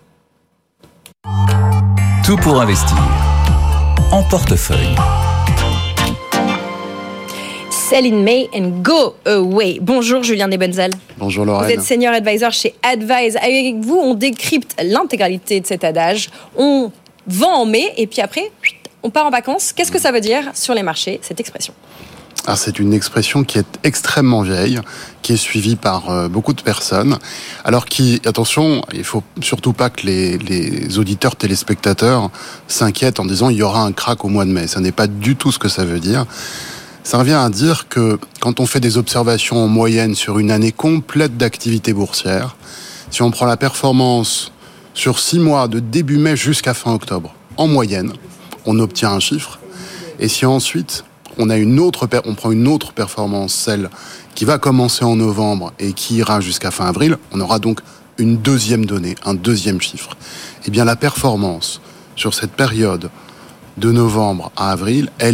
Tout pour investir. En portefeuille. Sell in May and go away. Bonjour Julien Nebenzal. Bonjour Lorraine. Vous êtes senior advisor chez Advise. Avec vous, on décrypte l'intégralité de cet adage. On vend en mai et puis après, on part en vacances. Qu'est-ce que ça veut dire sur les marchés, cette expression ? Alors, c'est une expression qui est extrêmement vieille, qui est suivie par euh, beaucoup de personnes. Alors qui, attention, il faut surtout pas que les, les auditeurs téléspectateurs s'inquiètent en disant il y aura un crack au mois de mai. Ça n'est pas du tout ce que ça veut dire. Ça revient à dire que quand on fait des observations en moyenne sur une année complète d'activité boursière, si on prend la performance sur six mois de début mai jusqu'à fin octobre, en moyenne, on obtient un chiffre. Et si ensuite on a une autre, on prend une autre performance, celle qui va commencer en novembre et qui ira jusqu'à fin avril, on aura donc une deuxième donnée, un deuxième chiffre. Eh bien, la performance sur cette période de novembre à avril, elle est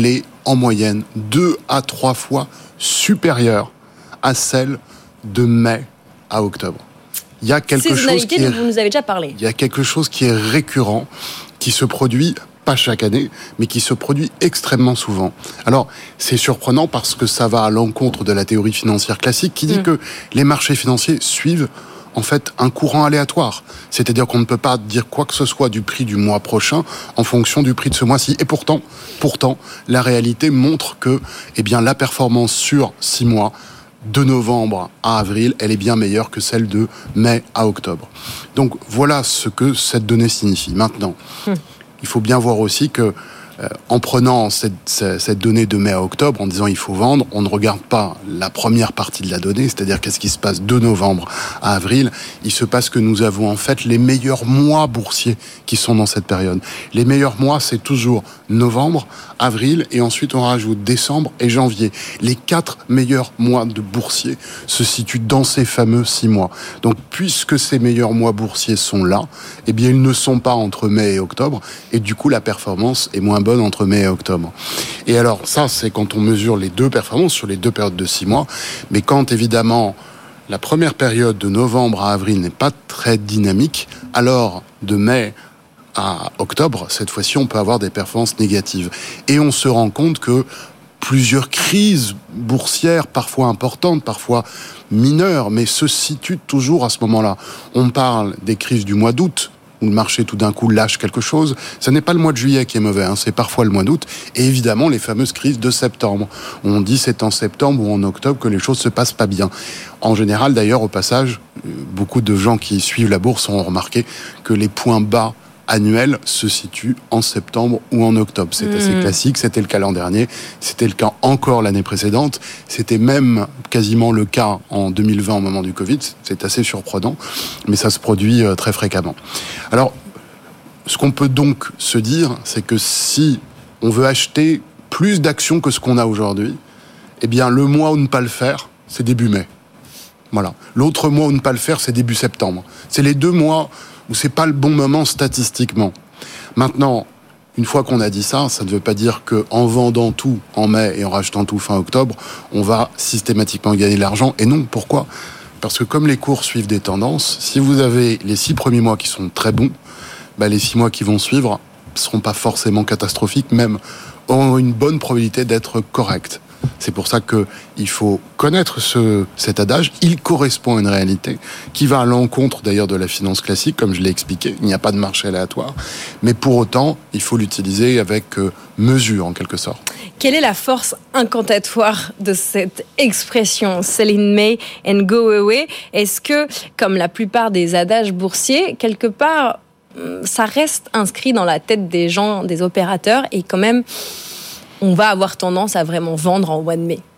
en moyenne deux à trois fois supérieure à celle de mai à octobre. Il y a quelque chose qui est, dont vous nous avez déjà parlé. Il y a quelque chose qui est récurrent, qui se produit pas chaque année, mais qui se produit extrêmement souvent. Alors, c'est surprenant parce que ça va à l'encontre de la théorie financière classique qui dit mmh. que les marchés financiers suivent en fait un courant aléatoire. C'est-à-dire qu'on ne peut pas dire quoi que ce soit du prix du mois prochain en fonction du prix de ce mois-ci. Et pourtant, pourtant, la réalité montre que, eh bien, la performance sur six mois, de novembre à avril, elle est bien meilleure que celle de mai à octobre. Donc, voilà ce que cette donnée signifie. Maintenant, mmh. il faut bien voir aussi que Euh, en prenant cette, cette donnée de mai à octobre, en disant il faut vendre, on ne regarde pas la première partie de la donnée, c'est-à-dire qu'est-ce qui se passe de novembre à avril. Il se passe que nous avons en fait les meilleurs mois boursiers qui sont dans cette période. Les meilleurs mois, c'est toujours novembre, avril, et ensuite on rajoute décembre et janvier. Les quatre meilleurs mois de boursiers se situent dans ces fameux six mois. Donc, puisque ces meilleurs mois boursiers sont là, eh bien, ils ne sont pas entre mai et octobre, et du coup, la performance est moins bonne entre mai et octobre. Et alors, ça, c'est quand on mesure les deux performances sur les deux périodes de six mois. Mais quand, évidemment, la première période de novembre à avril n'est pas très dynamique, alors de mai à octobre, cette fois-ci, on peut avoir des performances négatives. Et on se rend compte que plusieurs crises boursières, parfois importantes, parfois mineures, mais se situent toujours à ce moment-là. On parle des crises du mois d'août, où le marché tout d'un coup lâche quelque chose. Ce n'est pas le mois de juillet qui est mauvais, hein, c'est parfois le mois d'août. Et évidemment, les fameuses crises de septembre. On dit c'est en septembre ou en octobre que les choses se passent pas bien. En général, d'ailleurs, au passage, beaucoup de gens qui suivent la bourse ont remarqué que les points bas annuel se situe en septembre ou en octobre. C'est mmh. assez classique, c'était le cas l'an dernier, c'était le cas encore l'année précédente, c'était même quasiment le cas en deux mille vingt au moment du Covid, c'est assez surprenant, mais ça se produit très fréquemment. Alors, ce qu'on peut donc se dire, c'est que si on veut acheter plus d'actions que ce qu'on a aujourd'hui, eh bien le mois où ne pas le faire, c'est début mai. Voilà. L'autre mois où ne pas le faire, c'est début septembre. C'est les deux mois où c'est pas le bon moment statistiquement. Maintenant, une fois qu'on a dit ça, ça ne veut pas dire qu'en vendant tout en mai et en rachetant tout fin octobre, on va systématiquement gagner de l'argent. Et non, pourquoi ? Parce que comme les cours suivent des tendances, si vous avez les six premiers mois qui sont très bons, bah les six mois qui vont suivre ne seront pas forcément catastrophiques, même auront une bonne probabilité d'être corrects. C'est pour ça qu'il faut connaître ce, cet adage. Il correspond à une réalité qui va à l'encontre d'ailleurs de la finance classique, comme je l'ai expliqué. Il n'y a pas de marché aléatoire. Mais pour autant, il faut l'utiliser avec euh, mesure, en quelque sorte. Quelle est la force incantatoire de cette expression « sell in May and go away » ? Est-ce que, comme la plupart des adages boursiers, quelque part, ça reste inscrit dans la tête des gens, des opérateurs, et quand même, on va avoir tendance à vraiment vendre en mois de mai?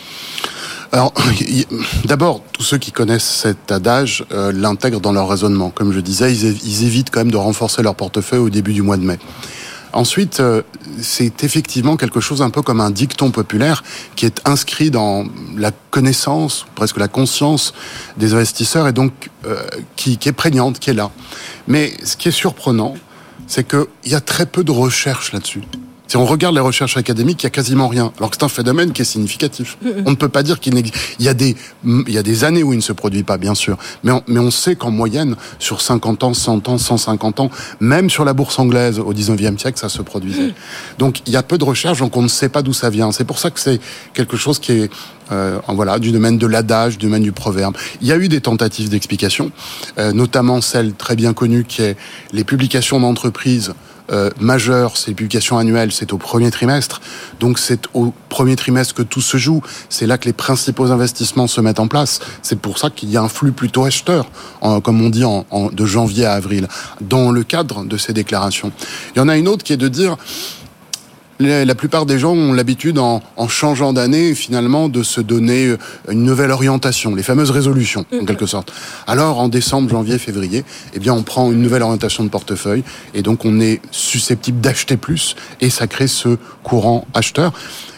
Alors, d'abord, tous ceux qui connaissent cet adage euh, l'intègrent dans leur raisonnement. Comme je disais, ils, ils évitent quand même de renforcer leur portefeuille au début du mois de mai. Ensuite, euh, c'est effectivement quelque chose un peu comme un dicton populaire qui est inscrit dans la connaissance, presque la conscience des investisseurs, et donc euh, qui, qui est prégnante, qui est là. Mais ce qui est surprenant, c'est qu'il y a très peu de recherche là-dessus. Si on regarde les recherches académiques, il y a quasiment rien. Alors que c'est un phénomène qui est significatif. On ne peut pas dire qu'il n'existe. Il y a des, il y a des années où il ne se produit pas, bien sûr. Mais on, mais on sait qu'en moyenne, sur cinquante ans, cent ans, cent cinquante ans, même sur la bourse anglaise au dix-neuvième siècle, ça se produisait. Donc, il y a peu de recherches, donc on ne sait pas d'où ça vient. C'est pour ça que c'est quelque chose qui est, euh, voilà, du domaine de l'adage, du domaine du proverbe. Il y a eu des tentatives d'explication, euh, notamment celle très bien connue qui est les publications d'entreprises Euh, majeure, ces publications annuelles, c'est au premier trimestre. Donc c'est au premier trimestre que tout se joue. C'est là que les principaux investissements se mettent en place. C'est pour ça qu'il y a un flux plutôt acheteur, en, comme on dit, en, en, de janvier à avril, dans le cadre de ces déclarations. Il y en a une autre qui est de dire... La plupart des gens ont l'habitude, en, en changeant d'année, finalement, de se donner une nouvelle orientation, les fameuses résolutions, en quelque sorte. Alors, en décembre, janvier, février, eh bien, on prend une nouvelle orientation de portefeuille, et donc on est susceptible d'acheter plus, et ça crée ce courant acheteur.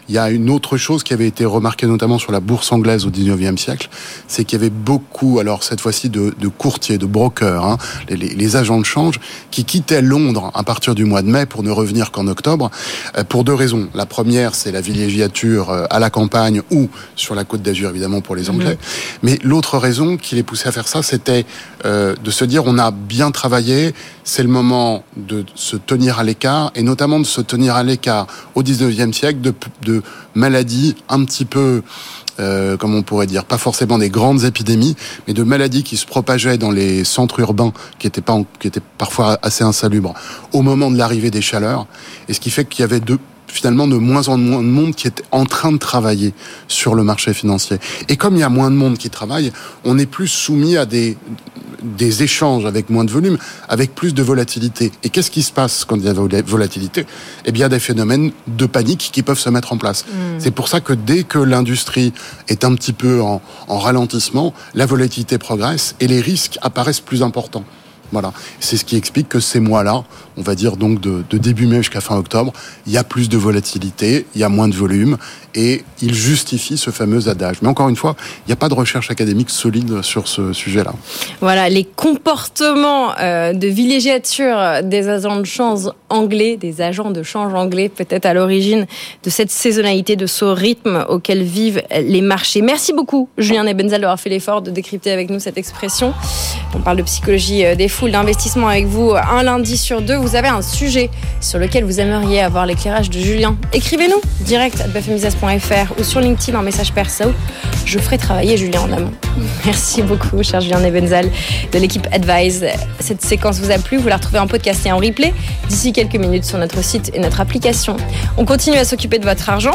Il y a une autre chose qui avait été remarquée notamment sur la bourse anglaise au dix-neuvième siècle, c'est qu'il y avait beaucoup, alors cette fois-ci de, de courtiers, de brokers, hein, les, les, les agents de change, qui quittaient Londres à partir du mois de mai pour ne revenir qu'en octobre, euh, pour deux raisons. La première, c'est la villégiature euh, à la campagne ou sur la Côte d'Azur, évidemment, pour les Anglais. Mmh. Mais l'autre raison qui les poussait à faire ça, c'était euh, de se dire, on a bien travaillé, c'est le moment de se tenir à l'écart, et notamment de se tenir à l'écart au dix-neuvième siècle de, de maladies un petit peu, euh, comme on pourrait dire, pas forcément des grandes épidémies, mais de maladies qui se propageaient dans les centres urbains, qui étaient, pas, qui étaient parfois assez insalubres, au moment de l'arrivée des chaleurs, et ce qui fait qu'il y avait deux finalement de moins en moins de monde qui est en train de travailler sur le marché financier. Et comme il y a moins de monde qui travaille, on est plus soumis à des, des échanges avec moins de volume, avec plus de volatilité. Et qu'est-ce qui se passe quand il y a de la volatilité ? Eh bien, des phénomènes de panique qui peuvent se mettre en place. Mmh. C'est pour ça que dès que l'industrie est un petit peu en, en ralentissement, la volatilité progresse et les risques apparaissent plus importants. Voilà, c'est ce qui explique que ces mois-là, on va dire donc de, de début mai jusqu'à fin octobre, il y a plus de volatilité, il y a moins de volume, et il justifie ce fameux adage. Mais encore une fois, il n'y a pas de recherche académique solide sur ce sujet-là. Voilà, les comportements euh, de villégiature des agents de change anglais, des agents de change anglais, peut-être à l'origine de cette saisonnalité, de ce rythme auquel vivent les marchés. Merci beaucoup, Julien Nebenzal, d'avoir fait l'effort de décrypter avec nous cette expression. On parle de psychologie des foules, d'investissement avec vous un lundi sur deux. Vous avez un sujet sur lequel vous aimeriez avoir l'éclairage de Julien. Écrivez-nous direct à b f m business point f r ou sur LinkedIn en message perso. Je ferai travailler Julien en amont. Merci beaucoup, cher Julien Nebenzal de l'équipe Advise. Cette séquence vous a plu, vous la retrouvez en podcast et en replay d'ici quelques minutes sur notre site et notre application. On continue à s'occuper de votre argent.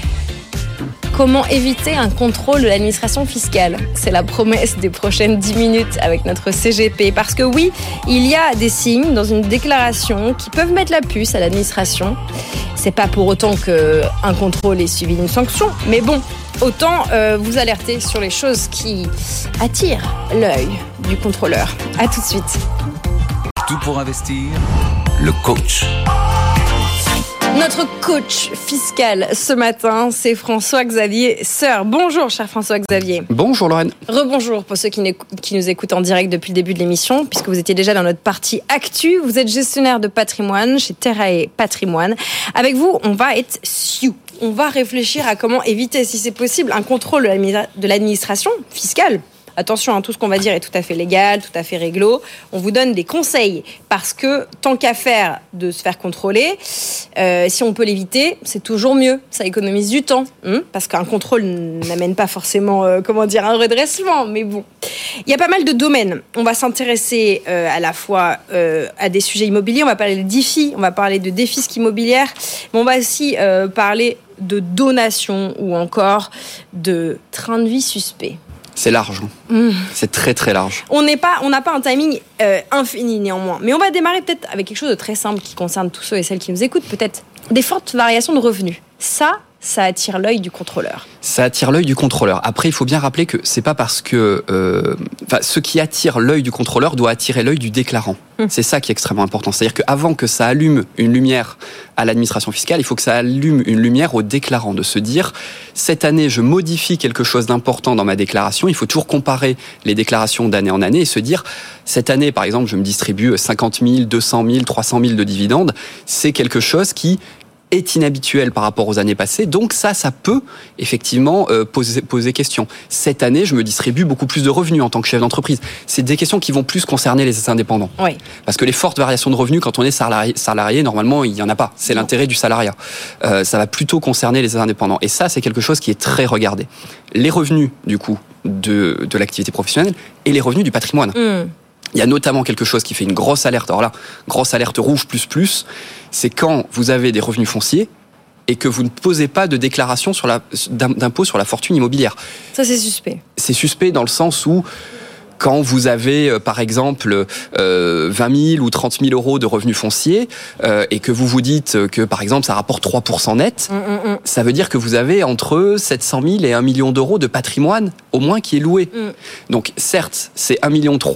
Comment éviter un contrôle de l'administration fiscale ? C'est la promesse des prochaines dix minutes avec notre C G P. Parce que oui, il y a des signes dans une déclaration qui peuvent mettre la puce à l'administration. C'est pas pour autant qu'un contrôle est suivi d'une sanction, mais bon, autant euh, vous alerter sur les choses qui attirent l'œil du contrôleur. À tout de suite. Tout pour investir, le coach. Notre coach fiscal ce matin, c'est François-Xavier Seur. Bonjour, cher François-Xavier. Bonjour, Lorraine. Rebonjour pour ceux qui, qui nous écoutent en direct depuis le début de l'émission, puisque vous étiez déjà dans notre partie Actu. Vous êtes gestionnaire de patrimoine chez Terrae Patrimoine. Avec vous, on va être sioux. On va réfléchir à comment éviter, si c'est possible, un contrôle de l'administration fiscale. Attention, hein, tout ce qu'on va dire est tout à fait légal, tout à fait réglo. On vous donne des conseils parce que tant qu'à faire de se faire contrôler, euh, si on peut l'éviter, c'est toujours mieux. Ça économise du temps, hein, parce qu'un contrôle n'amène pas forcément, euh, comment dire, un redressement. Mais bon, il y a pas mal de domaines. On va s'intéresser euh, à la fois euh, à des sujets immobiliers. On va parler de D I F I, on va parler de défisque immobilière, mais on va aussi euh, parler de donations ou encore de train de vie suspect. C'est large. Mmh. C'est très très large. On n'est pas, on n'a pas un timing euh, infini néanmoins. Mais on va démarrer peut-être avec quelque chose de très simple qui concerne tous ceux et celles qui nous écoutent. Peut-être des fortes variations de revenus. Ça, ça attire l'œil du contrôleur. Ça attire l'œil du contrôleur. Après, il faut bien rappeler que c'est pas parce que, euh, enfin, ce qui attire l'œil du contrôleur doit attirer l'œil du déclarant. Mmh. C'est ça qui est extrêmement important. C'est-à-dire qu'avant que ça allume une lumière à l'administration fiscale, il faut que ça allume une lumière au déclarant, de se dire cette année, je modifie quelque chose d'important dans ma déclaration. Il faut toujours comparer les déclarations d'année en année et se dire cette année, par exemple, je me distribue cinquante mille, deux cent mille, trois cent mille de dividendes. C'est quelque chose qui est inhabituel par rapport aux années passées, donc ça, ça peut effectivement euh, poser, poser question. Cette année, je me distribue beaucoup plus de revenus en tant que chef d'entreprise. C'est des questions qui vont plus concerner les indépendants. Oui. Parce que les fortes variations de revenus, quand on est salarié, salarié normalement, il n'y en a pas. C'est non. L'intérêt du salariat. Euh, ça va plutôt concerner les indépendants. Et ça, c'est quelque chose qui est très regardé. Les revenus, du coup, de, de l'activité professionnelle et les revenus du patrimoine. Mmh. Il y a notamment quelque chose qui fait une grosse alerte. Alors là, grosse alerte rouge plus plus, c'est quand vous avez des revenus fonciers et que vous ne posez pas de déclaration sur la, d'impôt sur la fortune immobilière. Ça, c'est suspect. C'est suspect dans le sens où quand vous avez, par exemple, euh, vingt mille ou trente mille euros de revenus fonciers euh, et que vous vous dites que, par exemple, ça rapporte trois pour cent net, mmh, mmh. ça veut dire que vous avez entre sept cent mille et un million d'euros de patrimoine, au moins, qui est loué. Mmh. Donc, certes, c'est un virgule trois million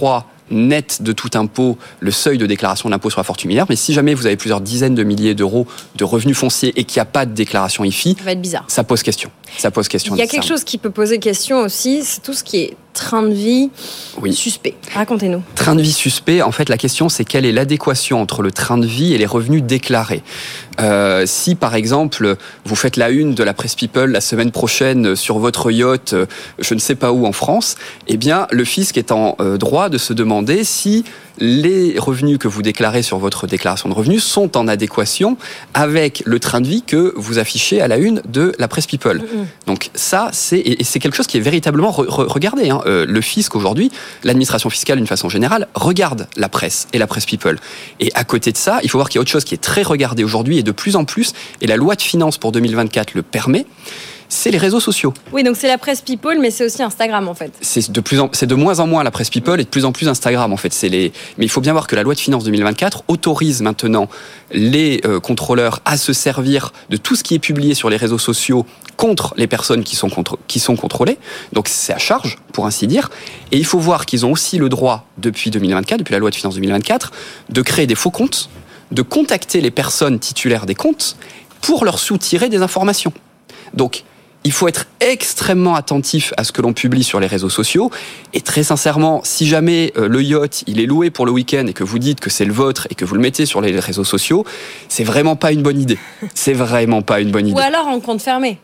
net de tout impôt le seuil de déclaration de l'impôt sur la fortune immobilière, mais si jamais vous avez plusieurs dizaines de milliers d'euros de revenus fonciers et qu'il n'y a pas de déclaration I F I, ça va être bizarre. Ça pose question. Ça pose question. Il y a quelque chose qui peut poser question aussi, c'est tout ce qui est train de vie oui. suspect. Racontez-nous. Train de vie suspect, en fait, la question, c'est quelle est l'adéquation entre le train de vie et les revenus déclarés. Euh, si, par exemple, vous faites la une de la Presse People la semaine prochaine sur votre yacht, je ne sais pas où en France, eh bien, le fisc est en euh, droit de se demander si les revenus que vous déclarez sur votre déclaration de revenus sont en adéquation avec le train de vie que vous affichez à la une de la Presse People. Mmh. Donc ça, c'est, et c'est quelque chose qui est véritablement re- re- regardé. Hein. Euh, le fisc aujourd'hui, l'administration fiscale d'une façon générale, regarde la presse et la Presse People. Et à côté de ça, il faut voir qu'il y a autre chose qui est très regardé aujourd'hui et de plus en plus, et la loi de finances pour deux mille vingt-quatre le permet, c'est les réseaux sociaux. Oui, donc c'est la Presse People, mais c'est aussi Instagram en fait. C'est de plus en, c'est de moins en moins la Presse People et de plus en plus Instagram en fait. C'est les, mais il faut bien voir que la loi de finances deux mille vingt-quatre autorise maintenant les euh, contrôleurs à se servir de tout ce qui est publié sur les réseaux sociaux contre les personnes qui sont contre, qui sont contrôlées. Donc c'est à charge, pour ainsi dire. Et il faut voir qu'ils ont aussi le droit depuis deux mille vingt-quatre, depuis la loi de finances deux mille vingt-quatre, de créer des faux comptes, de contacter les personnes titulaires des comptes pour leur soutirer des informations. Donc il faut être extrêmement attentif à ce que l'on publie sur les réseaux sociaux. Et très sincèrement, si jamais euh, le yacht, il est loué pour le week-end et que vous dites que c'est le vôtre et que vous le mettez sur les réseaux sociaux, c'est vraiment pas une bonne idée. C'est vraiment pas une bonne idée. Ou alors en compte fermé.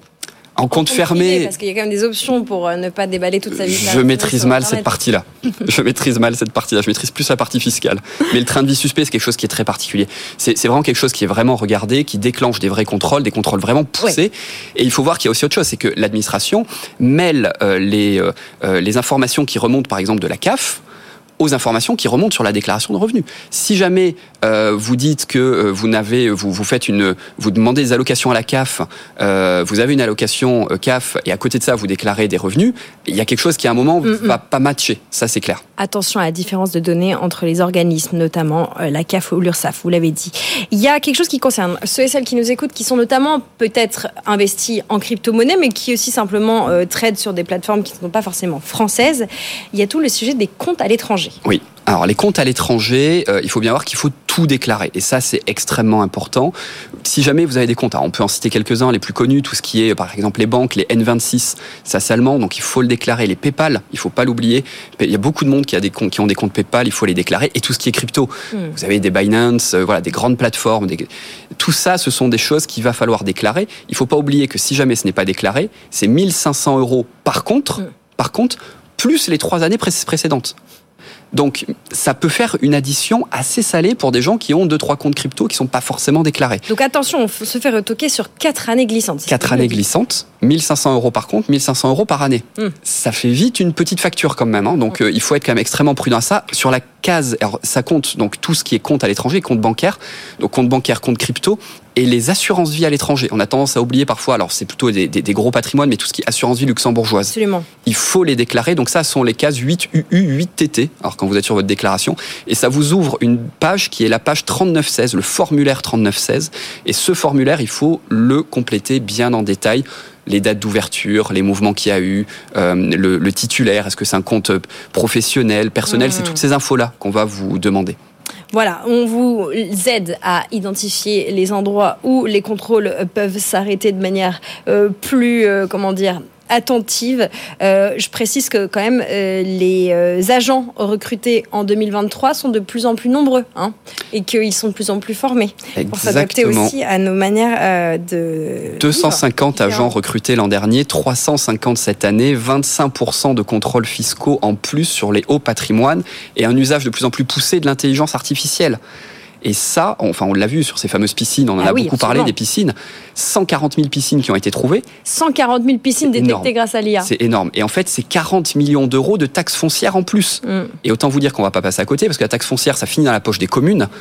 En compte fermé. Parce qu'il y a quand même des options pour ne pas déballer toute sa vie. Je maîtrise mal cette partie-là. Je maîtrise mal cette partie-là. Je maîtrise plus la partie fiscale. Mais le train de vie suspect, c'est quelque chose qui est très particulier. C'est, c'est vraiment quelque chose qui est vraiment regardé, qui déclenche des vrais contrôles, des contrôles vraiment poussés. Oui. Et il faut voir qu'il y a aussi autre chose, c'est que l'administration mêle euh, les, euh, les informations qui remontent, par exemple, de la C A F, aux informations qui remontent sur la déclaration de revenus. Si jamais euh, vous dites que euh, vous n'avez, vous vous faites une, vous demandez des allocations à la C A F, euh, vous avez une allocation euh, C A F et à côté de ça vous déclarez des revenus, il y a quelque chose qui à un moment ne va pas matcher. Ça c'est clair. Attention à la différence de données entre les organismes, notamment euh, la C A F ou l'URSSAF. Vous l'avez dit. Il y a quelque chose qui concerne ceux et celles qui nous écoutent, qui sont notamment peut-être investis en crypto-monnaie, mais qui aussi simplement euh, tradent sur des plateformes qui ne sont pas forcément françaises. Il y a tout le sujet des comptes à l'étranger. Oui. Alors les comptes à l'étranger, euh, il faut bien voir qu'il faut tout déclarer et ça c'est extrêmement important. Si jamais vous avez des comptes, alors on peut en citer quelques-uns, les plus connus, tout ce qui est par exemple les banques, les N vingt-six, ça c'est allemand, donc il faut le déclarer. Les PayPal, il faut pas l'oublier. Il y a beaucoup de monde qui a des comptes, qui ont des comptes PayPal, il faut les déclarer. Et tout ce qui est crypto, mmh. vous avez des Binance, euh, voilà, des grandes plateformes, des... tout ça, ce sont des choses qu'il va falloir déclarer. Il faut pas oublier que si jamais ce n'est pas déclaré, c'est mille cinq cents euros par contre, mmh. par contre, plus les trois années pré- précédentes. Donc, ça peut faire une addition assez salée pour des gens qui ont deux, trois comptes crypto qui ne sont pas forcément déclarés. Donc attention, on se fait retoquer sur quatre années glissantes. quatre années glissantes, mille cinq cents euros par compte, mille cinq cents euros par année. Mmh. Ça fait vite une petite facture quand même. Hein. Donc, mmh. euh, il faut être quand même extrêmement prudent à ça. Sur la case, alors, ça compte donc tout ce qui est compte à l'étranger, compte bancaire, donc compte bancaire, compte crypto, et les assurances vie à l'étranger. On a tendance à oublier parfois, alors c'est plutôt des, des, des gros patrimoines, mais tout ce qui est assurance vie luxembourgeoise. Absolument. Il faut les déclarer. Donc ça, ce sont les cases huit U U, huit T T. Alors quand vous êtes sur votre déclaration, et ça vous ouvre une page qui est la page trente-neuf seize, le formulaire trente-neuf seize. Et ce formulaire, il faut le compléter bien en détail. Les dates d'ouverture, les mouvements qu'il y a eu, euh, le, le titulaire, est-ce que c'est un compte professionnel, personnel, mmh. c'est toutes ces infos-là qu'on va vous demander. Voilà, on vous aide à identifier les endroits où les contrôles peuvent s'arrêter de manière euh, plus, euh, comment dire, attentive. Euh, je précise que quand même euh, les euh, agents recrutés en deux mille vingt-trois sont de plus en plus nombreux, hein, et qu'ils sont de plus en plus formés. Exactement. Pour s'adapter aussi à nos manières euh, de... deux cent cinquante agents recrutés l'an dernier, trois cent cinquante cette année, vingt-cinq pour cent de contrôles fiscaux en plus sur les hauts patrimoines et un usage de plus en plus poussé de l'intelligence artificielle. Et ça, enfin on l'a vu sur ces fameuses piscines, on en ah a oui, beaucoup absolument. parlé des piscines, cent quarante mille piscines qui ont été trouvées. cent quarante mille piscines détectées énorme. Grâce à l'I A. C'est énorme. Et en fait, c'est quarante millions d'euros de taxes foncières en plus. Mm. Et autant vous dire qu'on va pas passer à côté, parce que la taxe foncière, ça finit dans la poche des communes.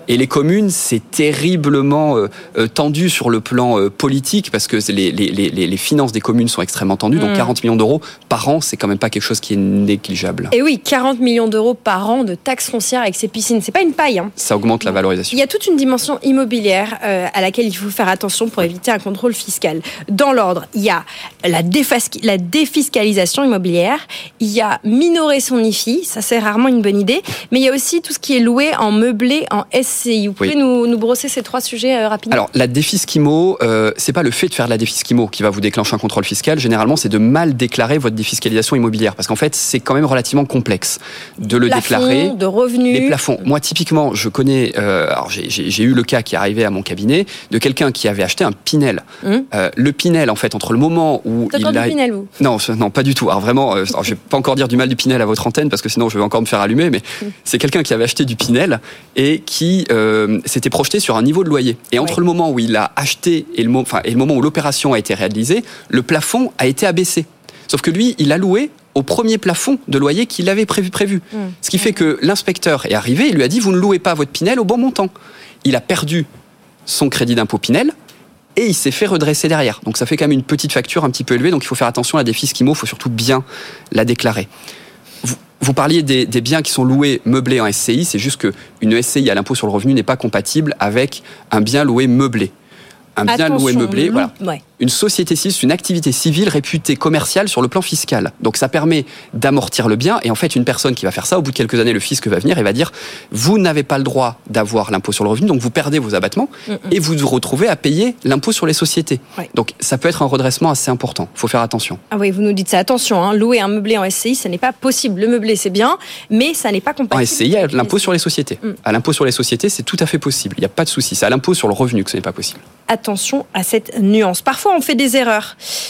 Et les communes, c'est terriblement euh, tendu sur le plan euh, politique parce que les, les, les, les finances des communes sont extrêmement tendues. Mmh. Donc quarante millions d'euros par an, c'est quand même pas quelque chose qui est négligeable. Et oui, quarante millions d'euros par an de taxes foncières avec ces piscines, c'est pas une paille. Hein. Ça augmente la valorisation. Il y a toute une dimension immobilière euh, à laquelle il faut faire attention pour éviter un contrôle fiscal. Dans l'ordre, il y a la, défasqui- la défiscalisation immobilière, il y a minorer son I F I, ça c'est rarement une bonne idée, mais il y a aussi tout ce qui est loué en meublé en S C I. Vous pouvez oui. nous, nous brosser ces trois sujets euh, rapidement ? Alors, la défisquimo, euh, c'est pas le fait de faire de la défisquimo qui va vous déclencher un contrôle fiscal. Généralement, c'est de mal déclarer votre défiscalisation immobilière parce qu'en fait, c'est quand même relativement complexe de le plafond, déclarer. De revenus. Les plafonds. Moi, typiquement, je connais. Euh, alors, j'ai, j'ai, j'ai eu le cas qui est arrivé à mon cabinet de quelqu'un qui avait acheté un Pinel. Hum. Euh, le Pinel, en fait, entre le moment où T'as il peur a... du Pinel, vous ? Non, non, pas du tout. Alors vraiment, euh, alors, je vais pas encore dire du mal du Pinel à votre antenne parce que sinon, je vais encore me faire allumer. Mais hum. c'est quelqu'un qui avait acheté du Pinel et qui euh, s'était projeté sur un niveau de loyer. Et entre oui. le moment où il a acheté et le, mo- enfin, et le moment où l'opération a été réalisée, le plafond a été abaissé. Sauf que lui, il a loué au premier plafond de loyer qu'il avait prévu. prévu. Mmh. Ce qui fait que l'inspecteur est arrivé et lui a dit « Vous ne louez pas votre Pinel au bon montant ». Il a perdu son crédit d'impôt Pinel et il s'est fait redresser derrière. Donc ça fait quand même une petite facture un petit peu élevée. Donc il faut faire attention à la défisquimo, il faut surtout bien la déclarer. Vous, vous parliez des, des biens qui sont loués meublés en S C I, c'est juste qu'une S C I à l'impôt sur le revenu n'est pas compatible avec un bien loué meublé. Un bien Attention, loué meublé, lou- voilà. Ouais. Une société civile, c'est une activité civile réputée commerciale sur le plan fiscal. Donc ça permet d'amortir le bien. Et en fait, une personne qui va faire ça, au bout de quelques années, le fisc va venir et va dire « Vous n'avez pas le droit d'avoir l'impôt sur le revenu, donc vous perdez vos abattements mm-hmm. et vous vous retrouvez à payer l'impôt sur les sociétés. Ouais. » Donc ça peut être un redressement assez important. Il faut faire attention. Ah oui, vous nous dites ça. Attention, hein, louer un meublé en S C I, ça n'est pas possible. Le meublé, c'est bien, mais ça n'est pas compatible. En S C I, à l'impôt sur les sociétés. Mm. À l'impôt sur les sociétés, c'est tout à fait possible. Il n'y a pas de souci. C'est à l'impôt sur le revenu que ce n'est pas possible. Attention à cette nuance. Parfois, on fait des erreurs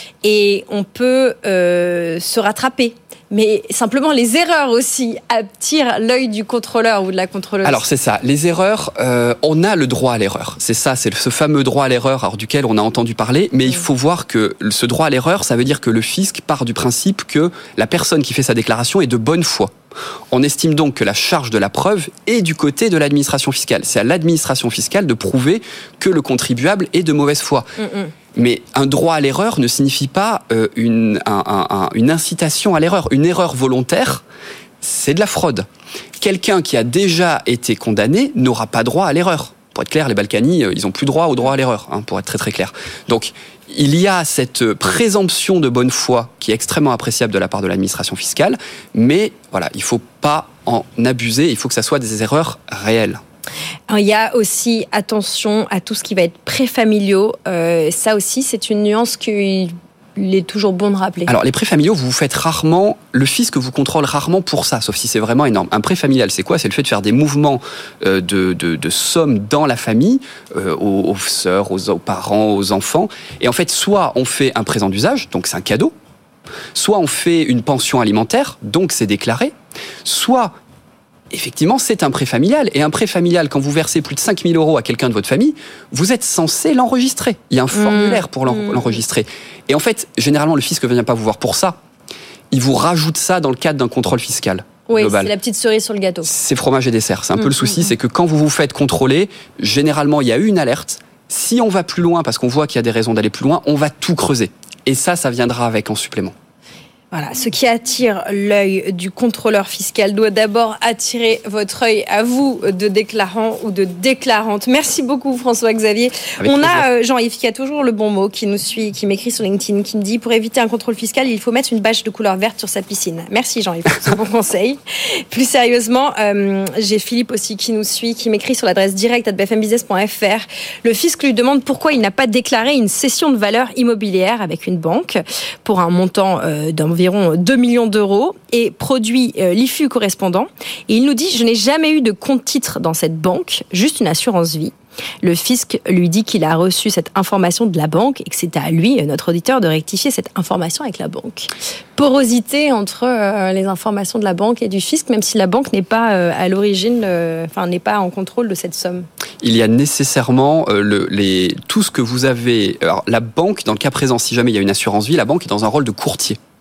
et on peut euh, se rattraper. Mais simplement, les erreurs aussi attirent l'œil du contrôleur ou de la contrôleuse. Alors, c'est ça. Les erreurs, euh, on a le droit à l'erreur. C'est ça, c'est ce fameux droit à l'erreur alors, duquel on a entendu parler. Mais mmh. il faut voir que ce droit à l'erreur, ça veut dire que le fisc part du principe que la personne qui fait sa déclaration est de bonne foi. On estime donc que la charge de la preuve est du côté de l'administration fiscale. C'est à l'administration fiscale de prouver que le contribuable est de mauvaise foi. Mmh. Mais un droit à l'erreur ne signifie pas euh, une, un, un, une incitation à l'erreur. Une erreur volontaire, c'est de la fraude. Quelqu'un qui a déjà été condamné n'aura pas droit à l'erreur. Pour être clair, les Balkany, ils n'ont plus droit au droit à l'erreur, hein, pour être très très clair. Donc, il y a cette présomption de bonne foi qui est extrêmement appréciable de la part de l'administration fiscale, mais voilà, il ne faut pas en abuser, il faut que ça soit des erreurs réelles. Il y a aussi attention à tout ce qui va être préfamiliaux. Euh, ça aussi, c'est une nuance qu'il est toujours bon de rappeler. Alors, les préfamiliaux, vous vous faites rarement, le fisc vous contrôle rarement pour ça, sauf si c'est vraiment énorme. Un préfamilial, c'est quoi ? C'est le fait de faire des mouvements de, de, de sommes dans la famille, euh, aux, aux sœurs, aux, aux parents, aux enfants. Et en fait, soit on fait un présent d'usage, donc c'est un cadeau, soit on fait une pension alimentaire, donc c'est déclaré, soit effectivement, c'est un prêt familial. Et un prêt familial, quand vous versez plus de cinq mille euros à quelqu'un de votre famille, vous êtes censé l'enregistrer. Il y a un formulaire mmh. pour l'enregistrer. Et en fait, généralement, le fisc ne vient pas vous voir pour ça. Il vous rajoute ça dans le cadre d'un contrôle fiscal. Oui, global. C'est la petite cerise sur le gâteau. C'est fromage et dessert. C'est un mmh, peu le souci, mmh. c'est que quand vous vous faites contrôler, généralement, il y a eu une alerte. Si on va plus loin, parce qu'on voit qu'il y a des raisons d'aller plus loin, on va tout creuser. Et ça, ça viendra avec en supplément. Voilà, ce qui attire l'œil du contrôleur fiscal doit d'abord attirer votre œil à vous de déclarant ou de déclarante. Merci beaucoup François-Xavier. Avec On plaisir. a euh, Jean-Yves qui a toujours le bon mot, qui nous suit, qui m'écrit sur LinkedIn, qui me dit pour éviter un contrôle fiscal, il faut mettre une bâche de couleur verte sur sa piscine. Merci Jean-Yves pour ce bon conseil. Plus sérieusement, euh, j'ai Philippe aussi qui nous suit, qui m'écrit sur l'adresse direct arobase b f m business point f r. Le fisc lui demande pourquoi il n'a pas déclaré une cession de valeur immobilière avec une banque pour un montant euh, d'environ environ deux millions d'euros et produit euh, l'I F U correspondant. Et il nous dit « Je n'ai jamais eu de compte-titre dans cette banque, juste une assurance vie ». Le fisc lui dit qu'il a reçu cette information de la banque et que c'est à lui, notre auditeur, de rectifier cette information avec la banque. Porosité entre euh, les informations de la banque et du fisc, même si la banque n'est pas euh, à l'origine, euh, enfin n'est pas en contrôle de cette somme. Il y a nécessairement euh, le, les, tout ce que vous avez. Alors, la banque, dans le cas présent, si jamais il y a une assurance vie, la banque est dans un rôle de courtier.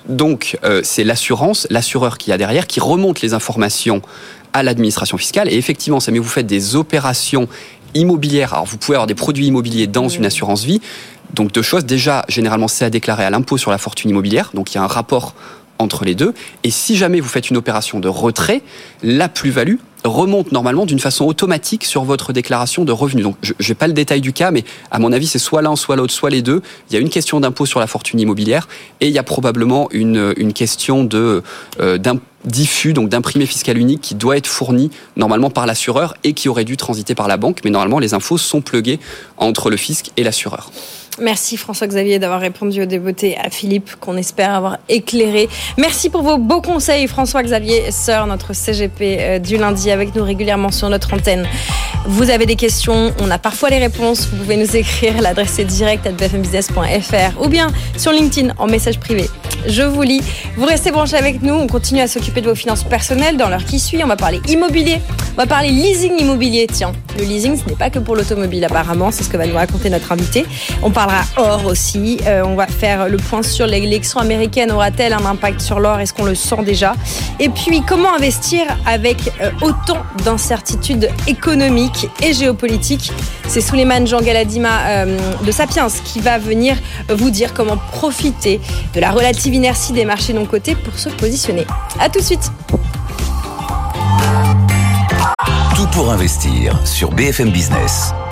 Donc, euh, c'est l'assurance, l'assureur qui a derrière, qui remonte les informations à l'administration fiscale. Et effectivement, ça, mais vous faites des opérations immobilières. Alors, vous pouvez avoir des produits immobiliers dans mmh. une assurance vie. Donc, deux choses. Déjà, généralement, c'est à déclarer à l'impôt sur la fortune immobilière. Donc, il y a un rapport entre les deux. Et si jamais vous faites une opération de retrait, la plus-value remonte normalement d'une façon automatique sur votre déclaration de revenus. Donc, je n'ai pas le détail du cas, mais à mon avis, c'est soit l'un, soit l'autre, soit les deux. Il y a une question d'impôt sur la fortune immobilière et il y a probablement une, une question de, euh, d'un diffus, donc d'imprimé fiscal unique qui doit être fourni normalement par l'assureur et qui aurait dû transiter par la banque. Mais normalement, les infos sont pluguées entre le fisc et l'assureur. Merci François-Xavier d'avoir répondu aux débeautés à Philippe, qu'on espère avoir éclairé. Merci pour vos beaux conseils, François-Xavier Soeur, notre C G P du lundi, avec nous régulièrement sur notre antenne. Vous avez des questions, on a parfois les réponses. Vous pouvez nous écrire, l'adresse est direct arobase b f m business point f r ou bien sur LinkedIn en message privé. Je vous lis. Vous restez branchés avec nous, on continue à s'occuper de vos finances personnelles dans l'heure qui suit. On va parler immobilier, on va parler leasing immobilier. Tiens, le leasing, ce n'est pas que pour l'automobile apparemment, c'est ce que va nous raconter notre invité. On parlera or aussi, euh, on va faire le point sur l'élection américaine, aura-t-elle un impact sur l'or, est-ce qu'on le sent déjà? Et puis, comment investir avec euh, autant d'incertitudes économiques et géopolitiques? C'est Souleymane Jean Galadima euh, de Sapiens qui va venir vous dire comment profiter de la relative inertie des marchés non cotés pour se positionner. À tout de suite. Tout pour investir sur B F M Business.